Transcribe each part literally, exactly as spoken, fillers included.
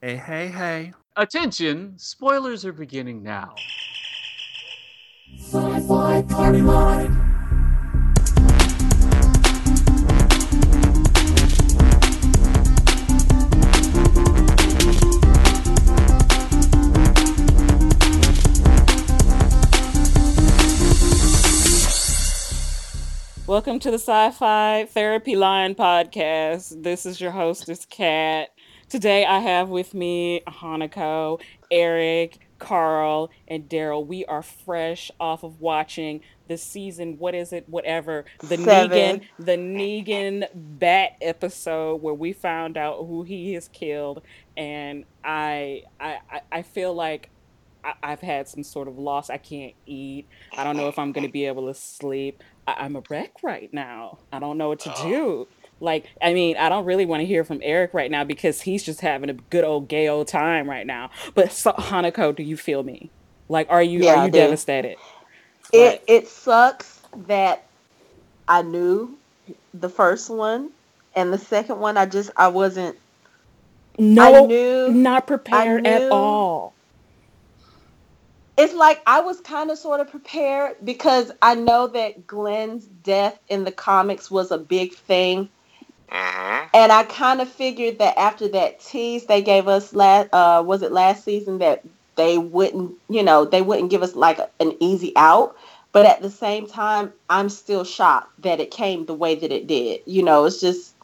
Hey, hey, hey. Attention, spoilers are beginning now. Sci-Fi Party Line. Welcome to the Sci-Fi Therapy Line podcast. This is your hostess, Kat. Today I have with me Hanako, Eric, Carl, and Daryl. We are fresh off of watching the season, what is it, whatever, the Seven. Negan, the Negan Bat episode where we found out who he has killed. And I I I I feel like I- I've had some sort of loss. I can't eat. I don't know if I'm going to be able to sleep. I- I'm a wreck right now. I don't know what to do. Like, I mean, I don't really want to hear from Eric right now because he's just having a good old gay old time right now. But so, Hanako, do you feel me? Like, are you are Yeah, I you do. devastated? It Like, it sucks that I knew the first one and the second one. I just I wasn't. I no, knew. not I prepared at knew. all. It's like I was kind of sort of prepared because I know that Glenn's death in the comics was a big thing, Mm-hmm. and I kind of figured that after that tease they gave us last uh was it last season that they wouldn't you know they wouldn't give us like an easy out. But at the same time, I'm still shocked that it came the way that it did. You know, it's just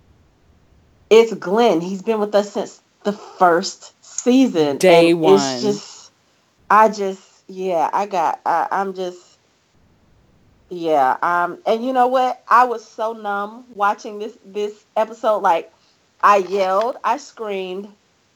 it's Glenn. He's been with us since the first season, Day and it's one. just I just yeah I got I, I'm just yeah um and you know what, I was so numb watching this this episode. Like, I yelled, I screamed,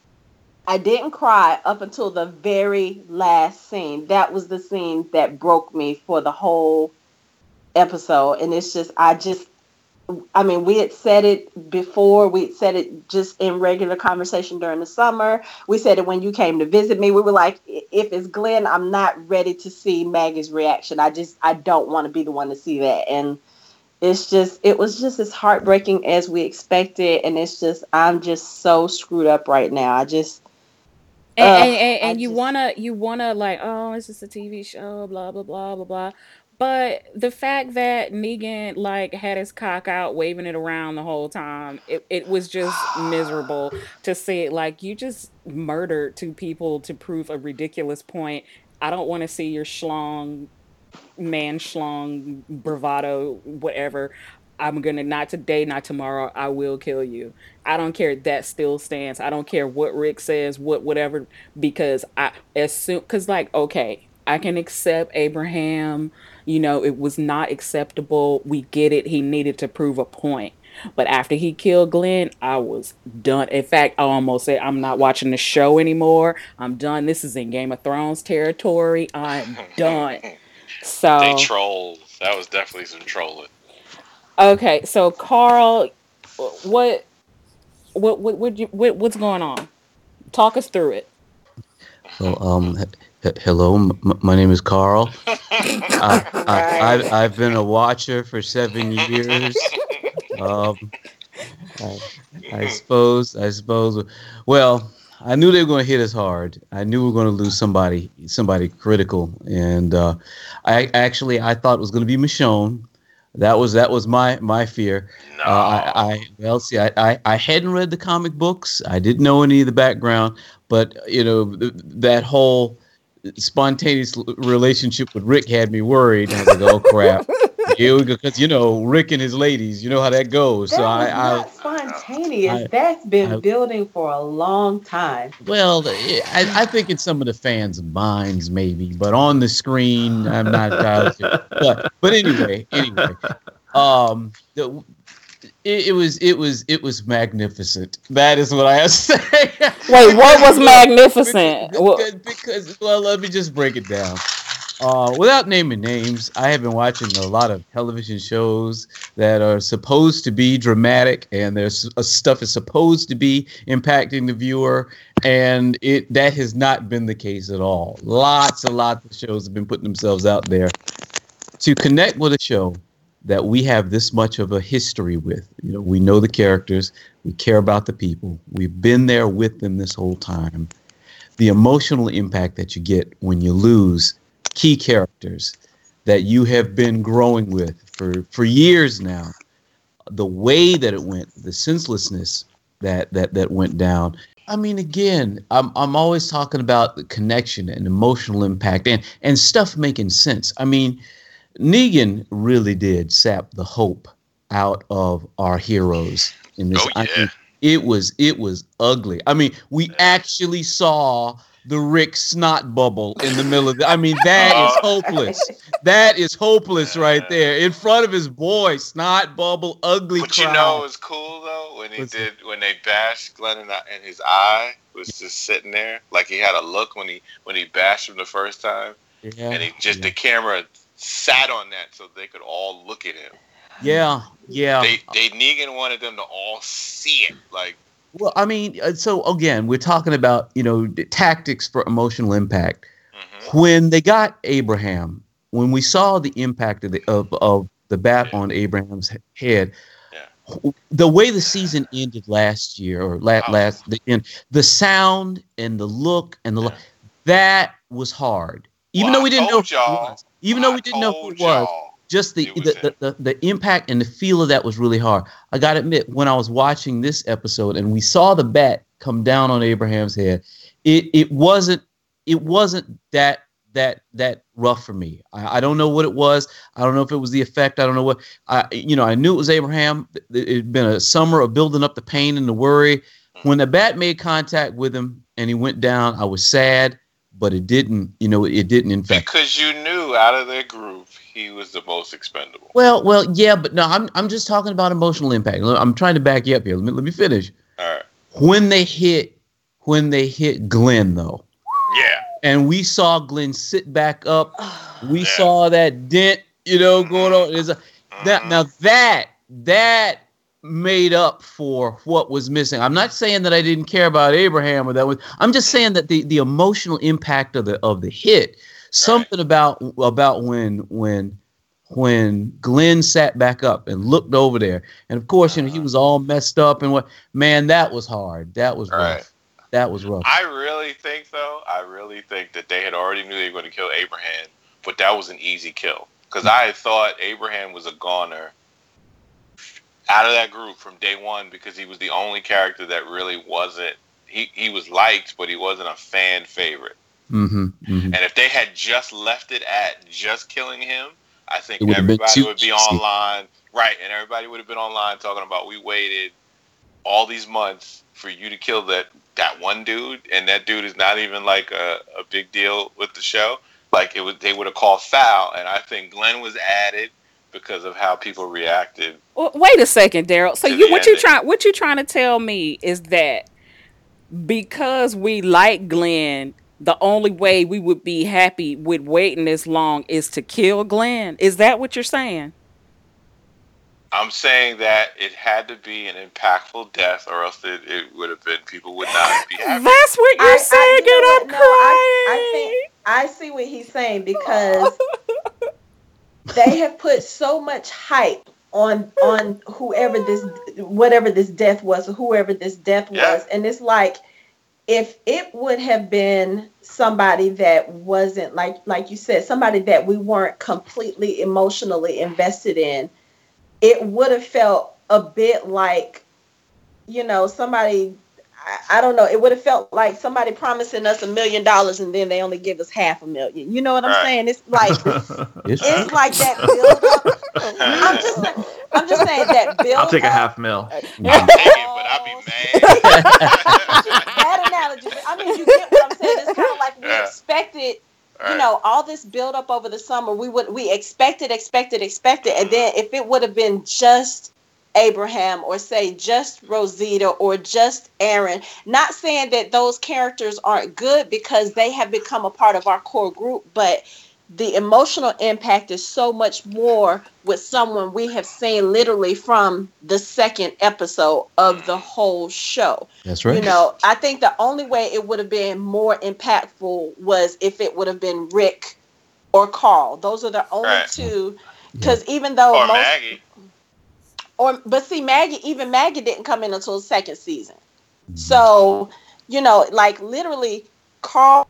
I didn't cry up until the very last scene. That was the scene that broke me for the whole episode. And it's just, I just, I mean, we had said it before. We had said it just in regular conversation during the summer. We said it when you came to visit me. We were like, if it's Glenn, I'm not ready to see Maggie's reaction. I just, I don't want to be the one to see that. And it's just, it was just as heartbreaking as we expected. And it's just, I'm just so screwed up right now. I just, And, and, ugh, and, I and you just, wanna you wanna like, oh, it's just a T V show, blah blah blah blah blah. But the fact that Negan like had his cock out, waving it around the whole time, it, it was just miserable to see it. Like, you just murdered two people to prove a ridiculous point. I don't want to see your schlong, man schlong, bravado, whatever. I'm gonna, not today, not tomorrow. I will kill you. I don't care. That still stands. I don't care what Rick says, what whatever, because I as soon because like, okay, I can accept Abraham. You know, it was not acceptable. We get it. He needed to prove a point. But after he killed Glenn, I was done. In fact, I almost said I'm not watching the show anymore. I'm done. This is in Game of Thrones territory. I'm done. They So trolled. That was definitely some trolling. okay, so Carl, what what what what, you, what what's going on? Talk us through it. Well, um, h- h- hello. M- m- my name is Carl. I, I, right. I, I've been a watcher for seven years. Um, I, I suppose, I suppose. Well, I knew they were going to hit us hard. I knew we were going to lose somebody, somebody critical, and uh, I actually I thought it was going to be Michonne. That was that was my my fear. No. Uh, I, I well, see, I, I I hadn't read the comic books. I didn't know any of the background, but you know th- that whole spontaneous l- relationship with Rick had me worried. I was like, oh crap. Here we go, because you know Rick and his ladies, you know how that goes. So That was I, I, not spontaneous. I, That's been I building for a long time. well, I, I think in some of the fans' minds maybe, but on the screen, I'm not entirely sure. But but anyway, anyway, um, the, it, it was it was it was magnificent. That is what I have to say. Wait, what was Look, magnificent? because, What? because well, let me just break it down. Uh, without naming names, I have been watching a lot of television shows that are supposed to be dramatic, and there's uh, stuff is supposed to be impacting the viewer, and it that has not been the case at all. Lots and lots of shows have been putting themselves out there to connect with a show. that we have this much of a history with. You know, we know the characters, we care about the people, we've been there with them this whole time. The emotional impact that you get when you lose key characters that you have been growing with for, for years now, the way that it went, the senselessness that that that went down. I mean, again, I'm I'm always talking about the connection and emotional impact and and stuff making sense. I mean, Negan really did sap the hope out of our heroes in this. Oh, yeah. I mean, it was it was ugly. I mean, we actually saw the Rick snot bubble in the middle of the, I mean, that is hopeless. That is hopeless right there. In front of his boy, snot bubble, ugly But crowd. you know it was cool though when he What's did when they bashed Glenn in, the, in his eye was just sitting there like he had a look when he when he bashed him the first time, Yeah, and he just yeah. the camera sat on that so they could all look at him. Yeah, yeah. They they Negan wanted them to all see it like. Well, I mean, uh, so again, we're talking about, you know, the tactics for emotional impact. Mm-hmm. When they got Abraham, when we saw the impact of the of, of the bat on Abraham's he- head, Yeah. the way the season ended last year or la- Oh. last the end, the sound and the look and the Yeah. lo- that was hard. Even Well, though we I didn't know told who it y'all. was, even though I we didn't know who told it was. y'all. Just the It was the, him. the, the the impact and the feel of that was really hard. I got to admit, when I was watching this episode and we saw the bat come down on Abraham's head, it it wasn't it wasn't that that that rough for me. I, I don't know what it was. I don't know if it was the effect. I don't know what I you know. I knew it was Abraham. It had been a summer of building up the pain and the worry. When the bat made contact with him and he went down, I was sad, but it didn't. You know, it didn't infect. Because you knew out of their group he was the most expendable. Well, well, yeah, but no, I'm I'm just talking about emotional impact. I'm trying to back you up here. Let me let me finish. All right. When they hit, when they hit Glenn though, Yeah. and we saw Glenn sit back up, we Yeah. saw that dent, you know, going on. Is a that Mhm. now that that made up for what was missing. I'm not saying that I didn't care about Abraham or that was. I'm just saying that the the emotional impact of the of the hit. Something about about when when when Glenn sat back up and looked over there, and of course, you know, he was all messed up and what. Man, that was hard. That was rough. Right. That was rough. I really think though, I really think that they had already knew they were going to kill Abraham, but that was an easy kill because I had thought Abraham was a goner out of that group from day one because he was the only character that really wasn't. He he was liked, but he wasn't a fan favorite. Mm-hmm, mm-hmm. And if they had just left it at just killing him, I think It would have been everybody too would be easy. online. Right, and everybody would have been online talking about we waited all these months for you to kill that, that one dude, and that dude is not even like a, a big deal with the show. Like it was, they would have called foul, and I think Glenn was added because of how people reacted. Well, wait a second, Daryl. So To you the what you ending. trying what you trying to tell me is that because we like Glenn, the only way we would be happy with waiting this long is to kill Glenn? Is that what you're saying? I'm saying that it had to be an impactful death, or else it, it would have been people would not be happy. That's what you're I- I- saying, you know and what? I'm No, I- I crying. think- I see what he's saying because they have put so much hype on on whoever this whatever this death was or whoever this death Yeah. was, and it's like if it would have been somebody that wasn't like like you said, somebody that we weren't completely emotionally invested in, it would have felt a bit like, you know, somebody, I, I don't know, it would have felt like somebody promising us a million dollars and then they only give us half a million. You know what I'm Right. saying? It's like It's it's like that build up. I'm just I'm just saying that build I'll take a up. half mil. I'll take it, but I'll be mad. Bad analogy. but I mean, you get what I'm saying. It's kind of like we Yeah. expected, Right. you know, all this build up over the summer. We would we expected, expected, expected, and then if it would have been just Abraham or say just Rosita or just Aaron, not saying that those characters aren't good because they have become a part of our core group, but the emotional impact is so much more with someone we have seen literally from the second episode of the whole show. That's right. You know, I think the only way it would have been more impactful was if it would have been Rick or Carl. Those are the only Right. two. Because even though Or most, Maggie. or but see, Maggie, even Maggie didn't come in until the second season. So, you know, like literally, Carl,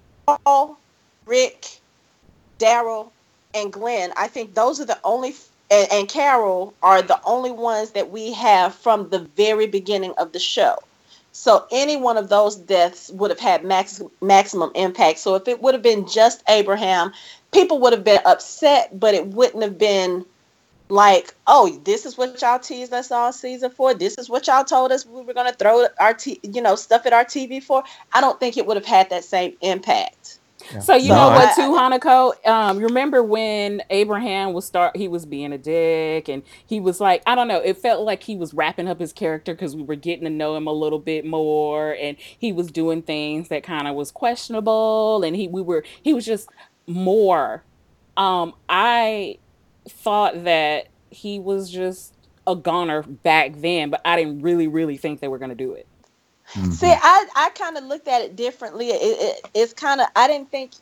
Rick, Daryl, and Glenn. I think those are the only, and, and Carol are the only ones that we have from the very beginning of the show. So any one of those deaths would have had max, maximum impact. So if it would have been just Abraham, people would have been upset, but it wouldn't have been like, oh, this is what y'all teased us all season for. This is what y'all told us we were going to throw our, t- you know, stuff at our T V for. I don't think it would have had that same impact. Yeah. So you No, know I- what, too, Hanako? Um, you remember when Abraham was start? He was being a dick, and he was like, I don't know. It felt like he was wrapping up his character because we were getting to know him a little bit more, and he was doing things that kind of was questionable, and he we were he was just more. Um, I thought that he was just a goner back then, but I didn't really, really think they were gonna do it. Mhm. See, I, I kind of looked at it differently. It, it, it's kind of, I didn't think,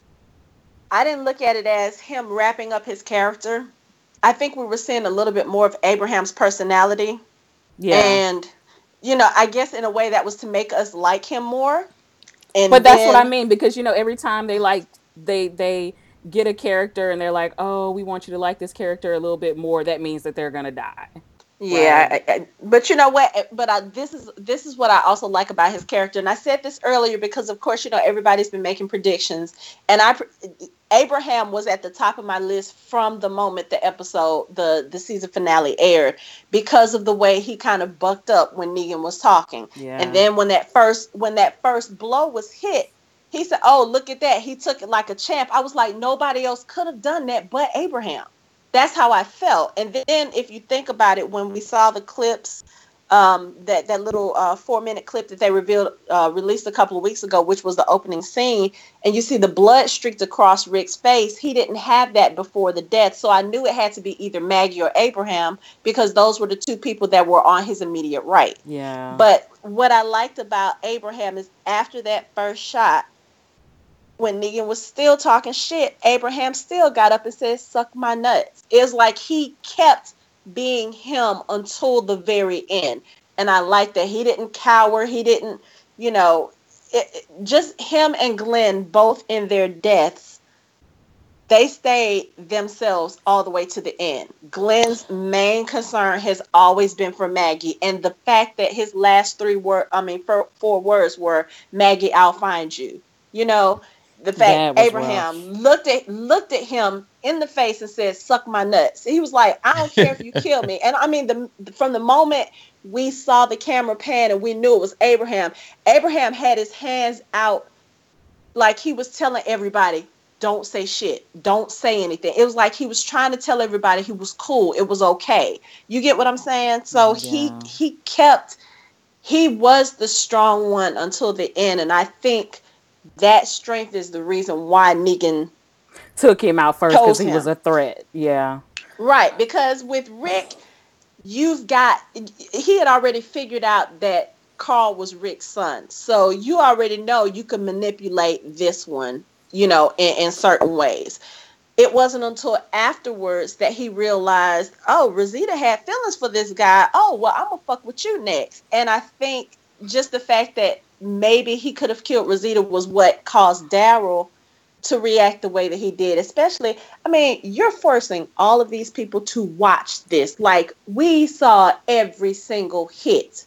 I didn't look at it as him wrapping up his character. I think we were seeing a little bit more of Abraham's personality. Yeah, And, you know, I guess in a way that was to make us like him more. And but that's what I then- mean, because you know, every time they like they they get a character and they're like, oh, we want you to like this character a little bit more, that means that they're gonna die. Yeah, Right. I, I, but you know what? But I, this is this is what I also like about his character, and I said this earlier because, of course, you know everybody's been making predictions, and I Abraham was at the top of my list from the moment the episode, the the season finale aired, because of the way he kind of bucked up when Negan was talking, Yeah. and then when that first when that first blow was hit, he said, "Oh, look at that! He took it like a champ." I was like, nobody else could have done that but Abraham. That's how I felt. And then if you think about it, when we saw the clips, um, that, that little uh, four minute clip that they revealed, uh, released a couple of weeks ago, which was the opening scene, and you see the blood streaked across Rick's face, he didn't have that before the death. So I knew it had to be either Maggie or Abraham, because those were the two people that were on his immediate right. Yeah. But what I liked about Abraham is after that first shot, when Negan was still talking shit, Abraham still got up and said, "Suck my nuts." It's like he kept being him until the very end. And I like that. He didn't cower. He didn't, you know, it, it- just him and Glenn, both in their deaths, they stayed themselves all the way to the end. Glenn's main concern has always been for Maggie. And the fact that his last three word, I mean, four, four words were, "Maggie, I'll find you." You know, the That fact was Abraham looked at looked at him in the face and said, "Suck my nuts." He was like, "I don't care if you kill me." And I mean, the from the moment we saw the camera pan and we knew it was Abraham, Abraham had his hands out like he was telling everybody, "Don't say shit. Don't say anything." It was like he was trying to tell everybody he was cool. It was okay. You get what I'm saying? So he Yeah. he kept he was the strong one until the end, and I think that strength is the reason why Negan, Took him out first because Chose he was him. a threat. Yeah. right? Because with Rick, you've got he had already figured out that Carl was Rick's son, so you already know you can manipulate this one, you know, in, in certain ways. It wasn't until afterwards that he realized, oh, Rosita had feelings for this guy. Oh, well, I'm gonna fuck with you next. And I think just the fact that maybe he could have killed Rosita was what caused Daryl to react the way that he did. Especially, I mean, you're forcing all of these people to watch this. Like, we saw every single hit.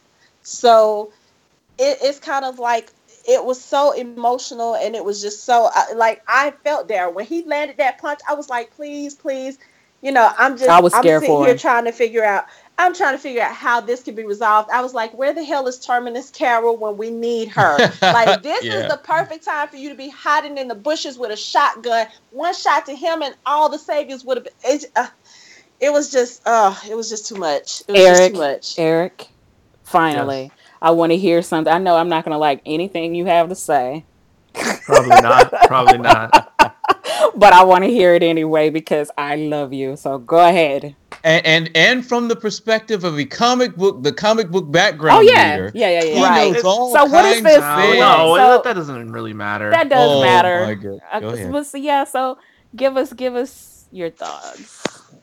So it, it's kind of like, it was so emotional, and it was just so, I- like, I felt there when he landed that punch. I was like, please, please, you know, I'm just, I was I'm scared sitting for here him. trying to figure out, I'm trying to figure out how this could be resolved. I was like, where the hell is Terminus Carol when we need her? Like, this Yeah. is the perfect time for you to be hiding in the bushes with a shotgun. One shot to him, and all the saviors would have been. It, uh, it was just, uh, it was just too much. It was just Eric, too much. Eric, finally, I want to hear something. I know I'm not going to like anything you have to say, Probably not. Probably not. but I want to hear it anyway because I love you. So go ahead. and, and and from the perspective of a comic book, the comic book background Oh yeah, reader, yeah, yeah, he yeah. Right. knows all So what is kinds this? of No, things. no, So- that, that doesn't really matter. That does Oh, matter. my God. Go Uh, ahead. but so, yeah, so give us give us your thoughts.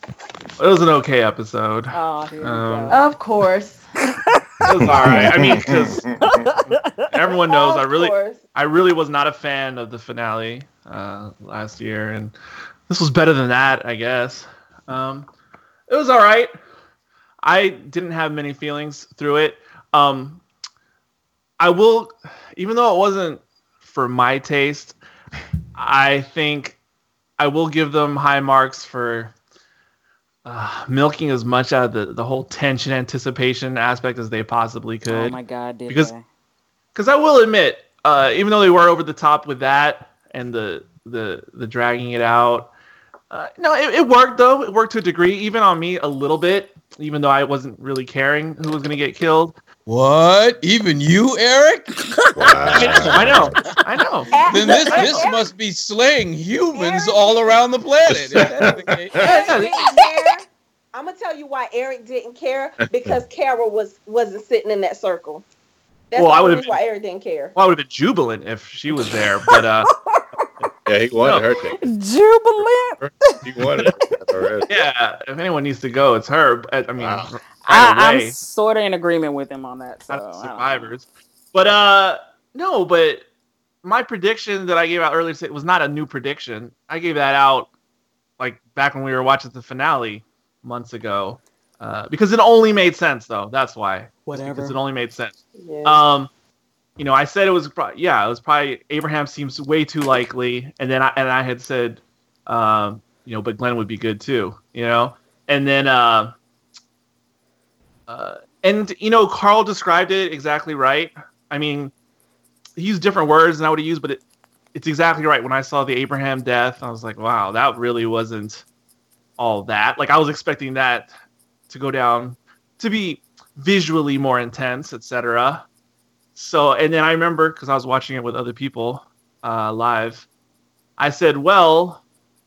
It was an okay episode. Oh, here we Um, go. Of course. It was all right. I mean, because everyone knows I Of really, course. I really was not a fan of the finale uh, last year, and this was better than that, I guess. Um, it was all right. I didn't have many feelings through it. Um, I will, even though it wasn't for my taste, I think I will give them high marks for uh, milking as much out of the, the whole tension anticipation aspect as they possibly could. Oh my God, did Because- they? Because I will admit, uh, even though they were over the top with that and the the the dragging it out, uh, no, it, it worked though. It worked to a degree, even on me a little bit. Even though I wasn't really caring who was going to get killed. What? Even you, Eric? I know, I know. Then this this must be slaying humans all around the planet. If that's the case. Eric didn't care. I'm gonna tell you why Eric didn't care, because Carol was wasn't sitting in that circle. That's Well, I the would've reason why Eric didn't care. Well, I would have been jubilant if she was there, but uh, Yeah, he wanted No. her to. Jubilant. He wanted her to already. yeah, if anyone needs to go, it's her. I I mean, Wow. right I, away. I'm sort of in agreement with him on that. So Out of I don't know. survivors. But uh no, but my prediction that I gave out earlier was not a new prediction. I gave that out like back when we were watching the finale months ago. Uh, because it only made sense though. That's why. Whatever. Because it only made sense. Yeah. Um you know, I said it was pro- yeah, it was probably Abraham seems way too likely, and then I and I had said um you know, but Glenn would be good too, you know? And then uh Uh, and, you know, Carl described it exactly right. I mean, he used different words than I would have used, but it, it's exactly right. When I saw the Abraham death, I was like, wow, that really wasn't all that. Like, I was expecting that to go down, to be visually more intense, et cetera. So, and then I remember, because I was watching it with other people uh, live, I said, well,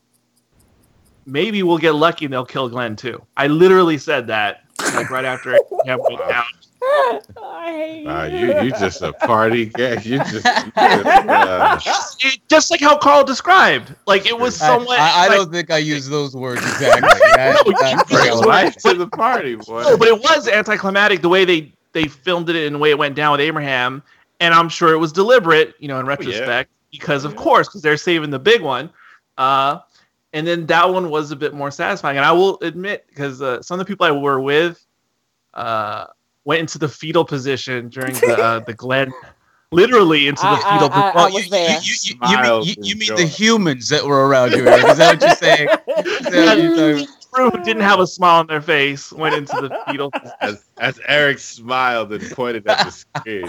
maybe we'll get lucky and they'll kill Glenn too. I literally said that. Like right after it went down. I hate Wow, you. you you just a party guy. You just, you just uh, It- just like how Carl described. Like it was I, somewhat. I, I like- don't think I use those words exactly. I- No, I- you bring did. life to the party, boy. No, but it was anticlimactic the way they they filmed it and the way it went down with Abraham, and I'm sure it was deliberate, you know, in retrospect, because of course, because they're saving the big one. Uh, and then that one was a bit more satisfying. And I will admit, because uh, some of the people I were with uh, went into the fetal position during the uh, the Glenn, literally into the I- fetal I- I- position. was you, there. You, you, you, you Smiles mean, you, you and mean joy. the humans that were around you, Eric? Is that what you're saying? Is that what you're talking- Crew who didn't have a smile on their face went into the fetal. As, as Eric smiled and pointed at the screen.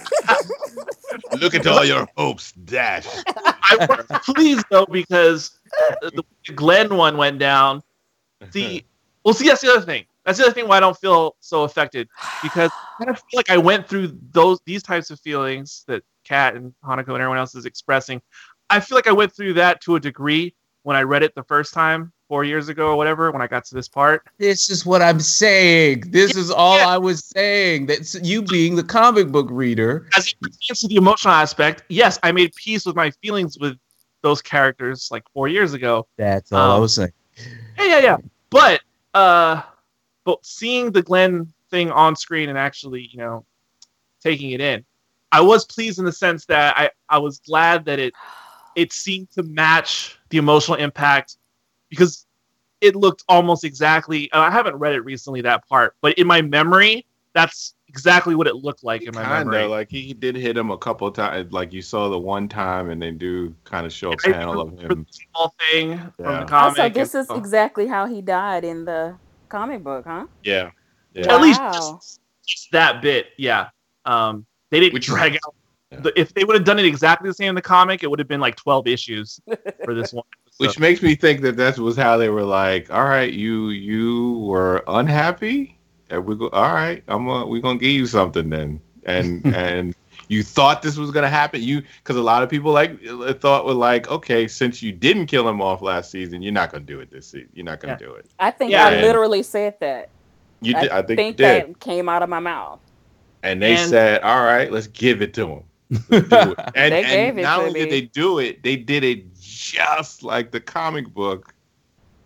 Look at all your hopes dashed. I was pleased though because the Glenn one went down. The well, see that's the other thing. That's the other thing why I don't feel so affected, because I kind of feel like I went through those these types of feelings that Kat and Hanako and everyone else is expressing. I feel like I went through that to a degree when I read it the first time four years ago or whatever. When I got to this part, This is what I'm saying. This is all I was saying. That's you being the comic book reader. as it pertains to the emotional aspect, yes, I made peace with my feelings with those characters like four years ago. That's all I Um, was saying. Yeah, yeah, yeah. But uh, but seeing the Glenn thing on screen and actually, you know, taking it in, I was pleased in the sense that I, I was glad that it it seemed to match the emotional impact, because it looked almost exactly. And I haven't read it recently, that part, but in my memory, that's exactly what it looked like in my Kind memory. of like he did hit him a couple of times. Like you saw the one time, and they do kind of show a I panel of remember him. the small thing from Yeah. the comic. Also, this and- is exactly how he died in the comic book, huh? Yeah, yeah. At least Wow. just, just that bit, yeah. Um, they didn't Which- drag out. Yeah. The, if they would have done it exactly the same in the comic, it would have been like twelve issues for this one. Which So, makes me think that that was how they were like, all right, you you were unhappy, and we go, all right, I'm gonna, we're gonna give you something then, and and you thought this was gonna happen, you because a lot of people like thought were like, okay, since you didn't kill him off last season, you're not gonna do it this season, you're not gonna do it. I think Yeah. I literally said that. You did, I think, you did, that came out of my mouth. and they And- said, all right, let's give it to him. Let's do it. And, They and gave it not to only did me. they do it, they did it just like the comic book.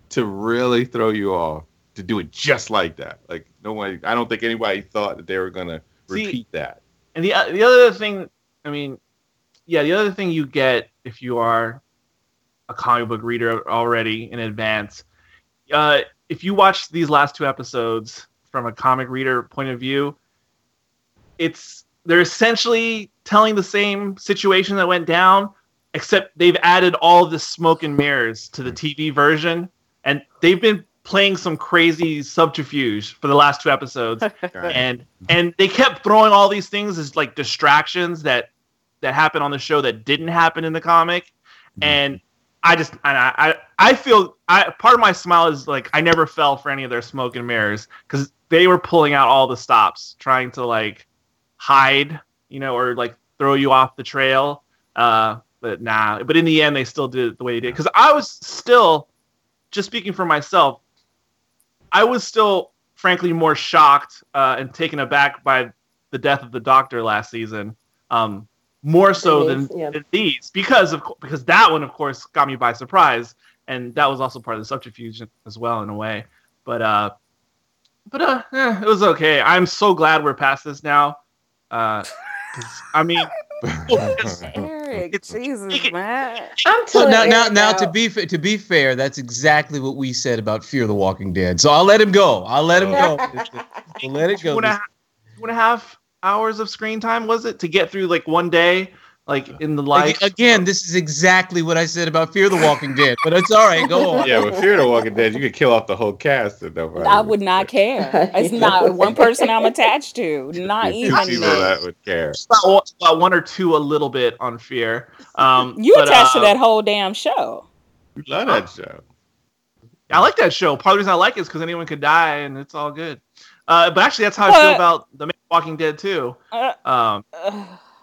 to really throw you off, to do it just like that. Like nobody, I don't think anybody thought that they were gonna See, repeat that. And the the other thing, I mean, yeah, the other thing you get if you are a comic book reader already in advance, uh, if you watch these last two episodes from a comic reader point of view, it's they're essentially telling the same situation that went down, except they've added all of the smoke and mirrors to the T V version, and they've been playing some crazy subterfuge for the last two episodes, and and they kept throwing all these things as like distractions that that happened on the show that didn't happen in the comic, and I just I I, I feel I part of my smile is like I never fell for any of their smoke and mirrors because they were pulling out all the stops, trying to like hide, you know, or like throw you off the trail. Uh, but nah, but in the end, they still did it the way they did. Because I was still, just speaking for myself, I was still, frankly, more shocked uh, and taken aback by the death of the Doctor last season, um, more so than, yeah. than these, because of because that one, of course, got me by surprise, and that was also part of the subterfuge as well, in a way. But uh, but uh, eh, it was okay. I'm so glad we're past this now. Uh, 'cause, I mean. Eric, It's- Jesus, it- man. I'm Well, telling now, now, Eric now, out. to be fa- to be fair, that's exactly what we said about Fear the Walking Dead. So I'll let him go. I'll let him go. We'll let it two go. and, a, two and a half hours of screen time was it to get through like one day, like in the life. Ag- Again, this is exactly what I said about Fear the Walking Dead. But it's all right. Go on. Yeah, but Fear the Walking Dead, you could kill off the whole cast. And nobody I would not care. It's not one person I'm attached to. Not Two even. people me. that would care. about, about one or two a little bit on Fear. Um, You but, attached uh, to that whole damn show. You love that show. I like that show. Part of the reason I like it is because anyone could die and it's all good. Uh, but actually, that's how I feel But- about the main Walking Dead too. Uh, Um, uh,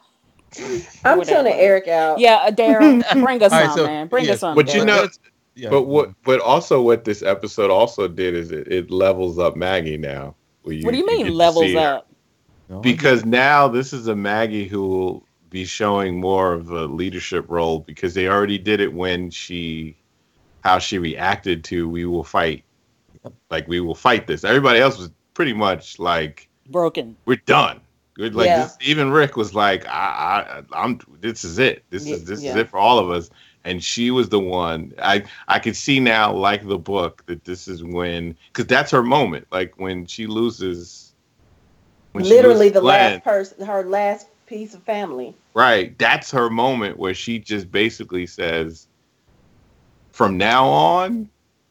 I'm whatever. telling Eric out. Yeah, uh, Daryl, bring us All right, some, so- man. Bring yeah, us some. but you Daryl. know- That's- yeah. But what? But also, what this episode also did is it, it levels up Maggie now. where what do you get mean to levels see her. up? No, Because now this is a Maggie who will be showing more of a leadership role because they already did it when she, how she reacted to "We will fight," like we will fight this. Everybody else was pretty much like, Broken. "We're done." We're like Yeah. this, even Rick was like, I, I, "I'm. This is it. This is this is Yeah. it for all of us." And she was the one. I I could see now, like the book, that this is when, because that's her moment. Like when she loses. when she Literally loses the Glenn, last person, her last piece of family. right, that's her moment where she just basically says, from now on,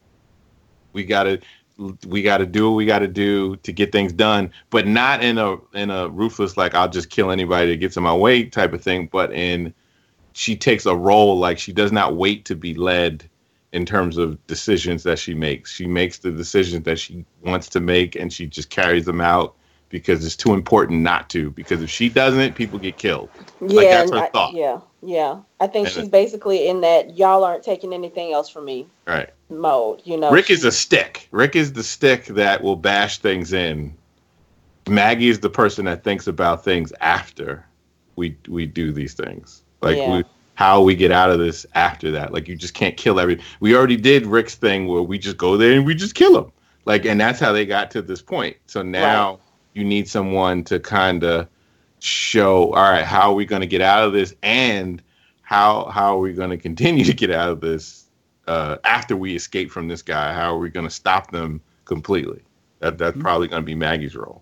we gotta we gotta do what we gotta do to get things done, but not in a in a ruthless, like I'll just kill anybody that gets in my way type of thing, but in she takes a role, like she does not wait to be led in terms of decisions that she makes. She makes the decisions that she wants to make and she just carries them out because it's too important not to, because if she doesn't, people get killed. Yeah, that's and her I- thought. yeah, yeah. I think And she's it- basically in that y'all aren't taking anything else from me Right. mode. You know, Rick she- is a stick. Rick is the stick that will bash things in. Maggie is the person that thinks about things after we we do these things. Like Yeah. we, how we get out of this after that. Like you just can't kill every. We already did Rick's thing where we just go there and we just kill him. Like, and that's how they got to this point. So now Right. you need someone to kind of show, all right, how are we going to get out of this, and how how are we going to continue to get out of this uh, after we escape from this guy? How are we going to stop them completely? That that's probably going to be Maggie's role.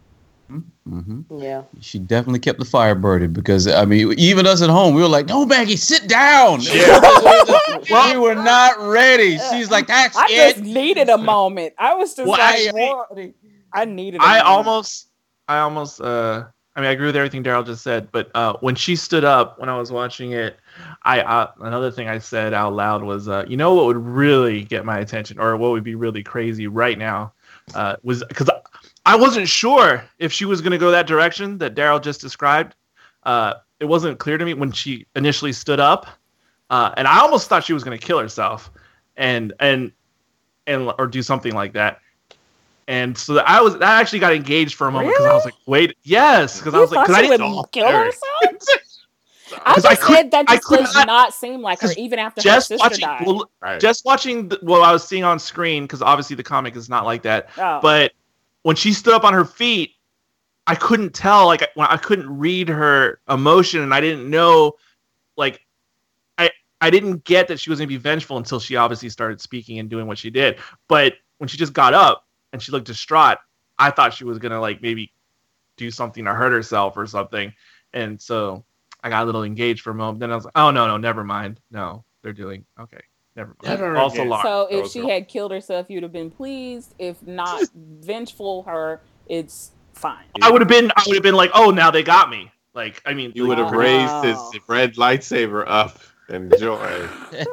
hmm Yeah. She definitely kept the fire burning because I mean, even us at home, we were like, "No, Maggie, sit down." Yeah. we were not ready. She's like, "That's I it." just needed a moment. I was just Well, like, I- what? I needed. A I moment. almost, I almost, uh, I mean, I agree with everything Daryl just said, but uh, when she stood up, when I was watching it, I uh, another thing I said out loud was, uh, you know, what would really get my attention, or what would be really crazy right now, uh, was because I, I wasn't sure if she was going to go that direction that Daryl just described. Uh, it wasn't clear to me when she initially stood up, uh, and I almost thought she was going to kill herself, and and and or do something like that. And so I was, I actually got engaged for a moment because I was like, wait, yes, because I You was like, thought because I she didn't would know. kill herself? I 'Cause I just could- said that I just could does not- not seem like her, 'cause even after her just sister watching, died. well, Right. just watching the, what I was seeing on screen, because obviously the comic is not like that. Oh. But when she stood up on her feet, I couldn't tell, like I, I couldn't read her emotion, and I didn't know, like, I I didn't get that she was gonna be vengeful until she obviously started speaking and doing what she did. But when she just got up and she looked distraught, I thought she was gonna like maybe do something to hurt herself or something, and so I got a little engaged for a moment. Then I was like, oh no, no, never mind. No, they're doing okay. Never mind. Never Also again. Lara. So That if was she wrong. had killed herself, you'd have been pleased. If not vengeful her, it's fine. I would have been. I would have been like, oh, now they got me. Like, I mean, You would have Oh. raised his red lightsaber up and joy.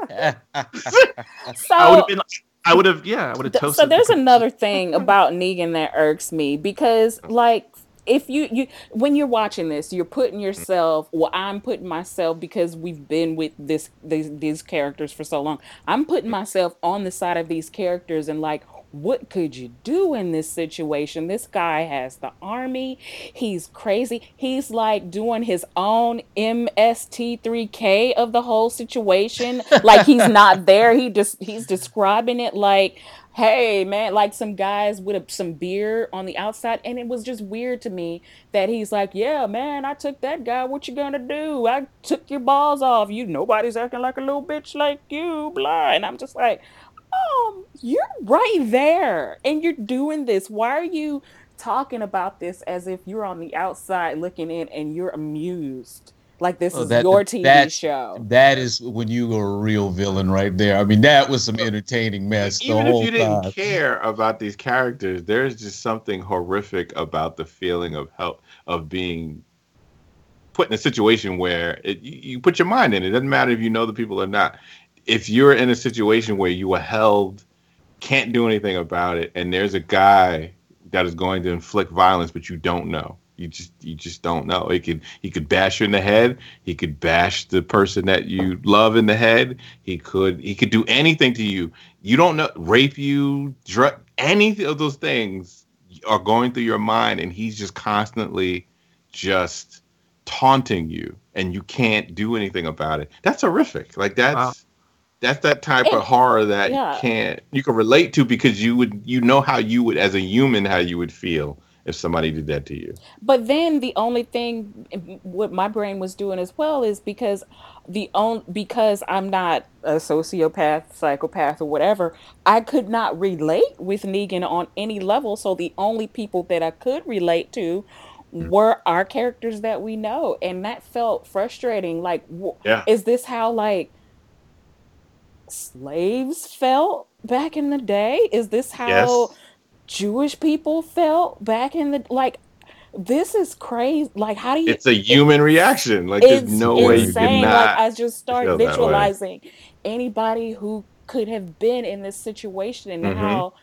So I would have been. I would have. Yeah, I would have Th- toasted. so there's the- another thing about Negan that irks me because like if you you when you're watching this you're putting yourself well I'm putting myself because we've been with this these, these characters for so long. I'm putting myself on the side of these characters and like what could you do in this situation? This guy has the army. He's crazy. He's like doing his own M S T three K of the whole situation. Like he's not there. He just he's describing it like, hey man, like some guys with a, some beer on the outside. And it was just weird to me that he's like, yeah, man, I took that guy. What you gonna do? I took your balls off. You nobody's acting like a little bitch like you, blah. And I'm just like, um, you're right there and you're doing this. Why are you talking about this as if you're on the outside looking in and you're amused? Like this Oh, is that- your T V that's- show. That is when you were a real villain right there. I mean, that was some entertaining mess the Even whole if you didn't time. care about these characters, there's just something horrific about the feeling of help of being put in a situation where it, you, you put your mind in it. It doesn't matter if you know the people or not. If you're in a situation where you are held, can't do anything about it, and there's a guy that is going to inflict violence, but you don't know. You just you just don't know. He could he could bash you in the head. He could bash the person that you love in the head. He could he could do anything to you. You don't know, rape you, drug, any of those things are going through your mind, and he's just constantly just taunting you, and you can't do anything about it. That's horrific. Like that's. Wow. That's that type And- of horror that yeah. you can't you can relate to because you would you know how you would as a human how you would feel if somebody did that to you. But then the only thing what my brain was doing as well is because the on because I'm not a sociopath, psychopath, or whatever, I could not relate with Negan on any level. So the only people that I could relate to were our characters that we know, and that felt frustrating. Like, wh- Yeah. is this how like slaves felt back in the day? Is this how Yes. Jewish people felt back in the like? This is crazy. Like, how do you? It's a human reaction. Like there's It's no way you insane. cannot. Like I just start feel that way. visualizing anybody who could have been in this situation and Mhm. how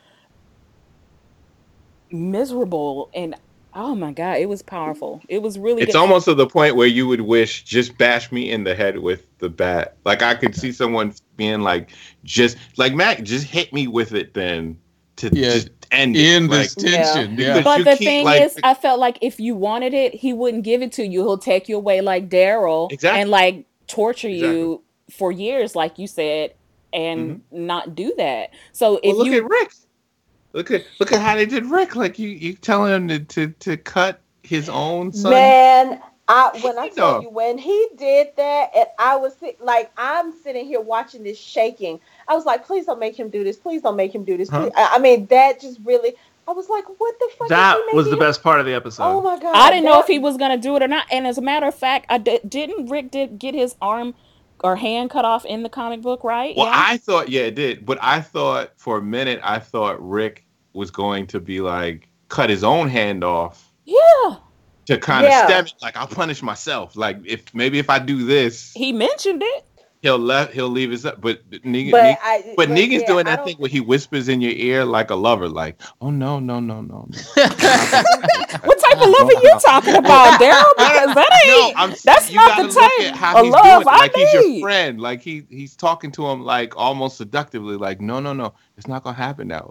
miserable and oh my god, it was powerful. It was really It's good. almost to the point where you would wish just bash me in the head with the bat. Like I could see someone being like, just like Mac, just hit me with it then to Yeah, just end it. In Like, this tension, Yeah. yeah. But you the keep, thing like- is, I felt like if you wanted it, he wouldn't give it to you. He'll take you away like Daryl Exactly. and like torture you for years, like you said, and not do that. So if Well, look you at Rick. Look at look at how they did Rick. Like you, you telling him to, to, to cut his own son. Man, I when I You tell know. you when he did that, and I was sit, like, I'm sitting here watching this shaking. I was like, please don't make him do this. Please don't make him do this. Huh? Please. I I mean, that just really. I was like, what the fuck? That is he was the making him- best part of the episode. Oh my god! I didn't know that- if he was gonna do it or not. And as a matter of fact, I di- didn't Rick did get his arm or hand cut off in the comic book, right? Well, yeah. I thought, yeah, it did. But I thought for a minute, I thought Rick was going to be like cut his own hand off yeah. to kind of Yeah. stem it. Like I'll punish myself. Like if maybe if I do this, He mentioned it. he'll let he'll leave his up. But Negan, But Negan- I. but Negan's yeah, doing I that don't- thing where he whispers in your ear like a lover, like, "Oh no, no, no, no." no. What type of love are you talking about, Daryl? Because that No, ain't. I'm that's you not gotta the look type at how of he's love doing it. I Like he's need. your friend. Like he he's talking to him like almost seductively. Like no, no, no, it's not gonna happen that way.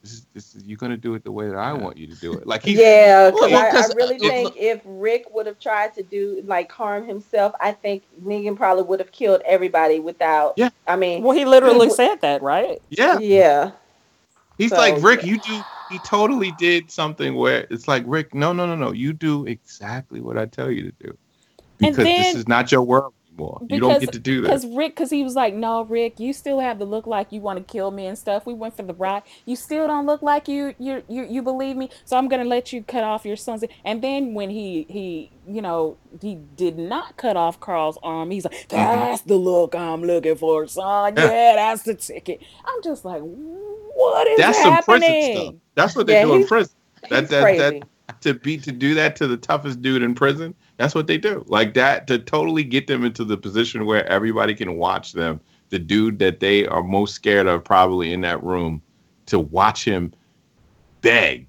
This is, this is, you're gonna do it the way that I want you to do it. Like he, Yeah, because Well, I, I 'cause, really uh, think if Rick would have tried to do like harm himself, I think Negan probably would have killed everybody without. yeah, I mean, Well, he he literally would. said that, right? yeah. Yeah. He's So like, Rick, yeah. you do. He totally did something where it's like, Rick, no, no, no, no. You do exactly what I tell you to do And because this then is not your world anymore. You don't because get to do because this. Rick, because he was like, no, Rick, you still have to look like you want to kill me and stuff. We went for the ride. You still don't look like you you you you believe me. So I'm gonna let you cut off your son's. And then when he he you know he did not cut off Carl's arm, he's like, that's the look I'm looking for, son. Yeah, that's the ticket. I'm just like, what is That's some prison stuff. happening? That's what they Yeah, do in he's prison. That he's that that crazy. to be to do that to the toughest dude in prison. That's what they do. Like that to totally get them into the position where everybody can watch them. The dude that they are most scared of, probably in that room, to watch him beg,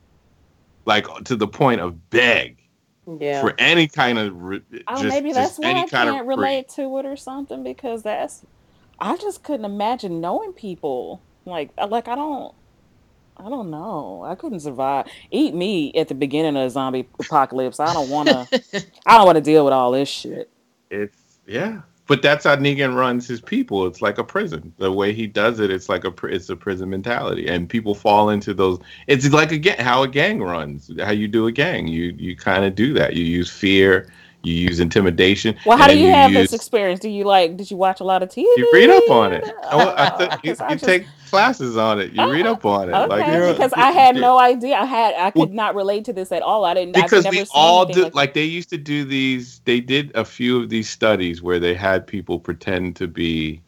like to the point of beg Yeah. for any kind of re- Oh, just maybe that's just why any I kind can't of relate to it or something because that's I just couldn't imagine knowing people like like I don't I don't know. I couldn't survive. Eat me at the beginning of the zombie apocalypse. I don't want to. I don't want to deal with all this shit. It's yeah, but that's how Negan runs his people. It's like a prison. The way he does it, it's like a pri- it's a prison mentality, and people fall into those. It's like a gang, how a gang runs. How you do a gang. You you kind of do that. You use fear. You use intimidation. Well, how and do then you you have use, this experience? Do you like? Did you watch a lot of T V? You read up on it. Oh, I Oh, th- you, 'cause I you just take classes on it. You read oh, up on it. Like okay, you're because I had no idea. I had I could not relate to this at all. I didn't. I've because never we seen all anything do like. like they used to do these. They did a few of these studies where they had people pretend to be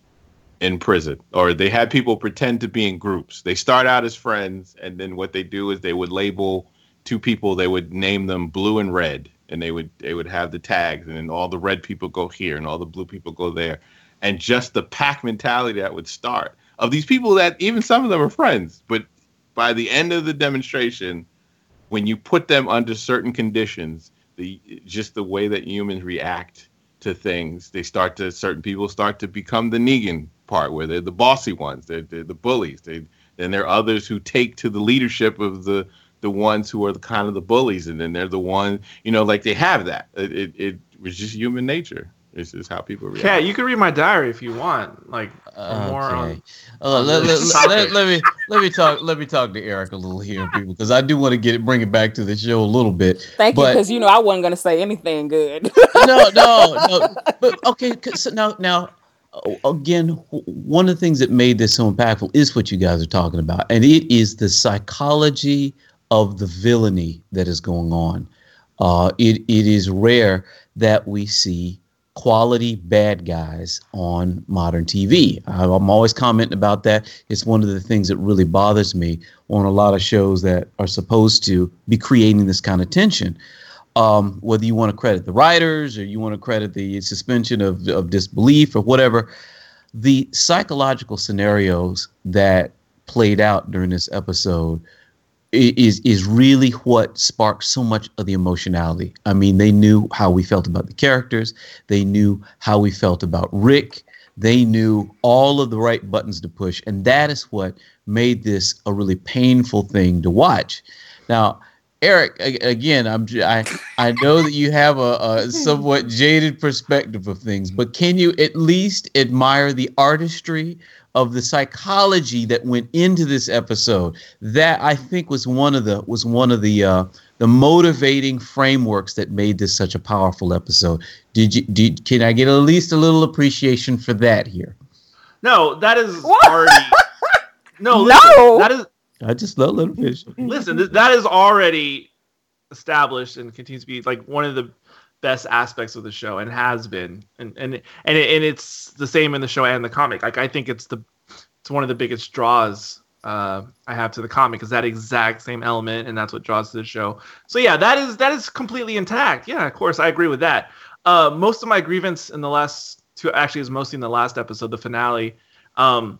in prison, or they had people pretend to be in groups. They start out as friends, and then what they do is they would label two people. They would name them blue and red, and they would they would have the tags, and then all the red people go here, and all the blue people go there, and just the pack mentality that would start of these people that even some of them are friends, but by the end of the demonstration, when you put them under certain conditions, the just the way that humans react to things, they start to certain people start to become the Negan part, where they're the bossy ones, they're, they're the bullies. They then there are others who take to the leadership of the the ones who are the kind of the bullies, and then they're the one, you know, like they have that. It it, it was just human nature. It's just how people react. Yeah, you can read my diary if you want, like for more Okay. on. Uh, on let, let, this let, let, topic. let me let me talk let me talk to Eric a little here, people, because I do want to get it bring it back to the show a little bit. Thank you, But because you know I wasn't gonna say anything good. no, no, no. But okay, 'cause so now now uh, again, w- one of the things that made this so impactful is what you guys are talking about, and it is the psychology of the villainy that is going on. Uh, it it is rare that we see quality bad guys on modern T V. I- I'm always commenting about that. It's one of the things that really bothers me on a lot of shows that are supposed to be creating this kind of tension. Um, whether you want to credit the writers or you want to credit the suspension of, of disbelief or whatever, the psychological scenarios that played out during this episode i- is is really what sparked so much of the emotionality. I mean, they knew how we felt about the characters. They knew how we felt about Rick. They knew all of the right buttons to push, and that is what made this a really painful thing to watch. Now, Eric, a- again, I'm j- I I know that you have a, a somewhat jaded perspective of things, but can you at least admire the artistry of the psychology that went into this episode? That I think was one of the was one of the uh, the motivating frameworks that made this such a powerful episode. Did you did can I get at least a little appreciation for that here? No, that is What? already. No, listen, No. that is I just love little fish. listen. th- That is already established and continues to be like one of the best aspects of the show, and has been, and and and, it, and it's the same in the show and the comic. Like I think it's the it's one of the biggest draws uh, I have to the comic, is that exact same element, and that's what draws to the show. So yeah, that is that is completely intact. Yeah, of course, I agree with that. Uh, most of my grievance in the last two, actually, is mostly in the last episode, the finale. Um,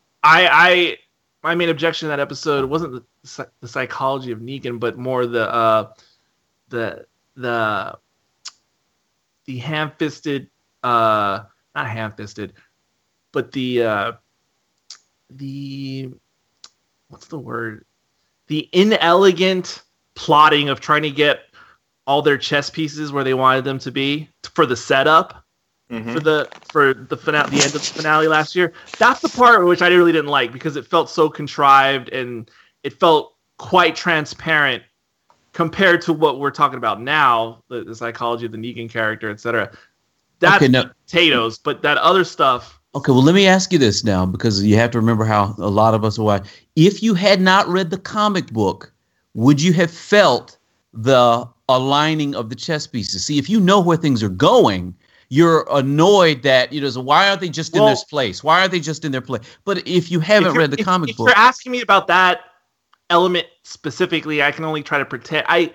I I my main objection to that episode wasn't the, psy- the psychology of Negan, but more the uh, the the the ham-fisted, uh, not ham-fisted, but the uh, the what's the word? The inelegant plotting of trying to get all their chess pieces where they wanted them to be for the setup. Mm-hmm. For the for the finale, the end of the finale last year, that's the part which I really didn't like because it felt so contrived and it felt quite transparent compared to what we're talking about now, the, the psychology of the Negan character, et cetera. That's okay, no. potatoes, but that other stuff. Okay, well, let me ask you this now because you have to remember how a lot of us are watching. If you had not read the comic book, would you have felt the aligning of the chess pieces? See, if you know where things are going, you're annoyed that, you know, so why aren't they just well, in this place? Why aren't they just in their place? But if you haven't read the if, comic if book. If you're asking me about that element specifically, I can only try to pretend. I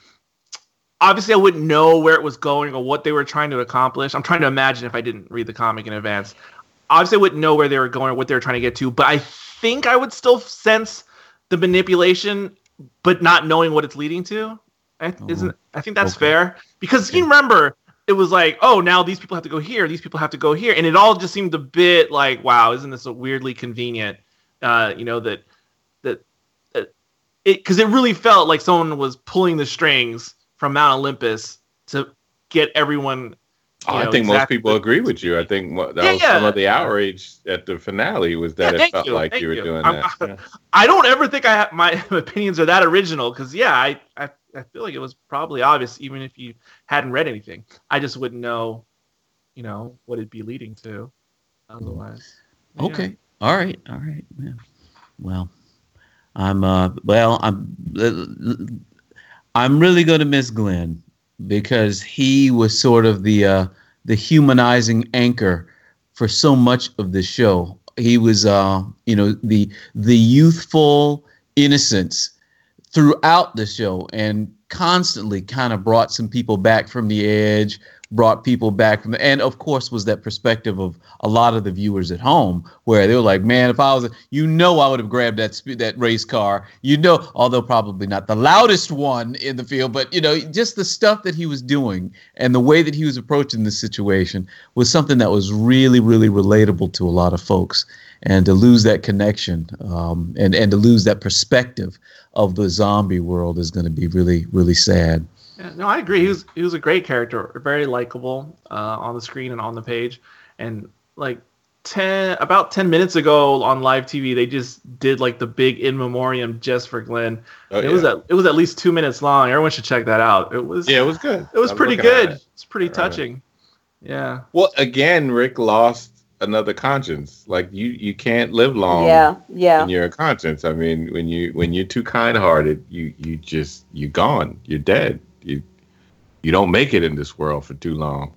obviously I wouldn't know where it was going or what they were trying to accomplish. I'm trying to imagine if I didn't read the comic in advance. Obviously I wouldn't know where they were going or what they were trying to get to, but I think I would still sense the manipulation, but not knowing what it's leading to. I, oh, isn't I think that's okay. fair. Because okay. you remember it was like, oh, now these people have to go here. These people have to go here. And it all just seemed a bit like, wow, isn't this a weirdly convenient, uh, you know, that, that, that it, because it really felt like someone was pulling the strings from Mount Olympus to get everyone. Oh, I know, think exactly most people the, agree with you. I think what, that yeah, was yeah. some of the outrage at the finale was that yeah, it felt you, like you were you. doing I'm, that. I, yeah. I don't ever think I have, my opinions are that original because, yeah, I, I I feel like it was probably obvious, even if you hadn't read anything. I just wouldn't know, you know, what it'd be leading to otherwise. Okay. Yeah. All right. All right. Yeah. Well, I'm, uh, well, I'm, uh, I'm really going to miss Glenn because he was sort of the, uh, the humanizing anchor for so much of the show. He was, uh, you know, the, the youthful innocence throughout the show and constantly kind of brought some people back from the edge, brought people back from the, and of course was that perspective of a lot of the viewers at home where they were like, man, if I was, a, you know, I would have grabbed that that race car, you know, although probably not the loudest one in the field, but you know, just the stuff that he was doing and the way that he was approaching the situation was something that was really, really relatable to a lot of folks. And to lose that connection um, and, and to lose that perspective of the zombie world is going to be really, really sad. Yeah, no, I agree. He was he was a great character, very likable uh, on the screen and on the page. And like ten about ten minutes ago on live T V, they just did like the big in memoriam just for Glenn. Oh, it yeah. was at it was at least two minutes long. Everyone should check that out. It was yeah, it was good. It was I'm pretty good. It. It's pretty touching. Right. Yeah. Well, again, Rick lost another conscience. Like you you can't live long yeah yeah when you're a conscience. I mean, when you when you're too kind-hearted, you you just you're gone, you're dead, you you don't make it in this world for too long.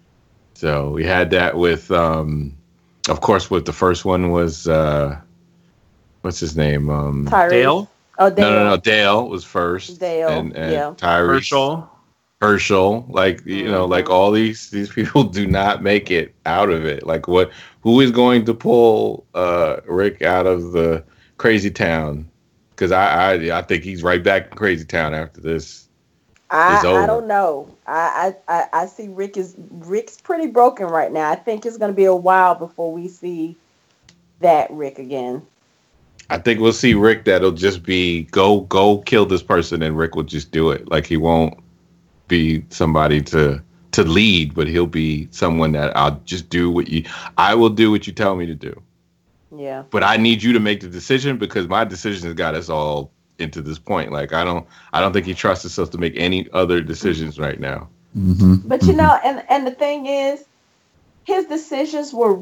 So we had that with um of course with the first one was uh what's his name um Tyrese. Dale oh Dale no no no Dale was first Dale and, and yeah Tyrese Herschel Herschel, like, you know, like all these these people do not make it out of it. Like, what? Who is going to pull uh, Rick out of the crazy town? Because I, I I think he's right back in crazy town after this. I I don't know. I, I I see Rick is Rick's pretty broken right now. I think it's going to be a while before we see that Rick again. I think we'll see Rick that'll just be go go kill this person, and Rick will just do it. Like, he won't be somebody to to lead, but he'll be someone that I'll just do what you I will do what you tell me to do. Yeah. But I need you to make the decision because my decision has got us all into this point. Like, I don't I don't think he trusts himself to make any other decisions right now. Mm-hmm. But you know, and and the thing is, his decisions were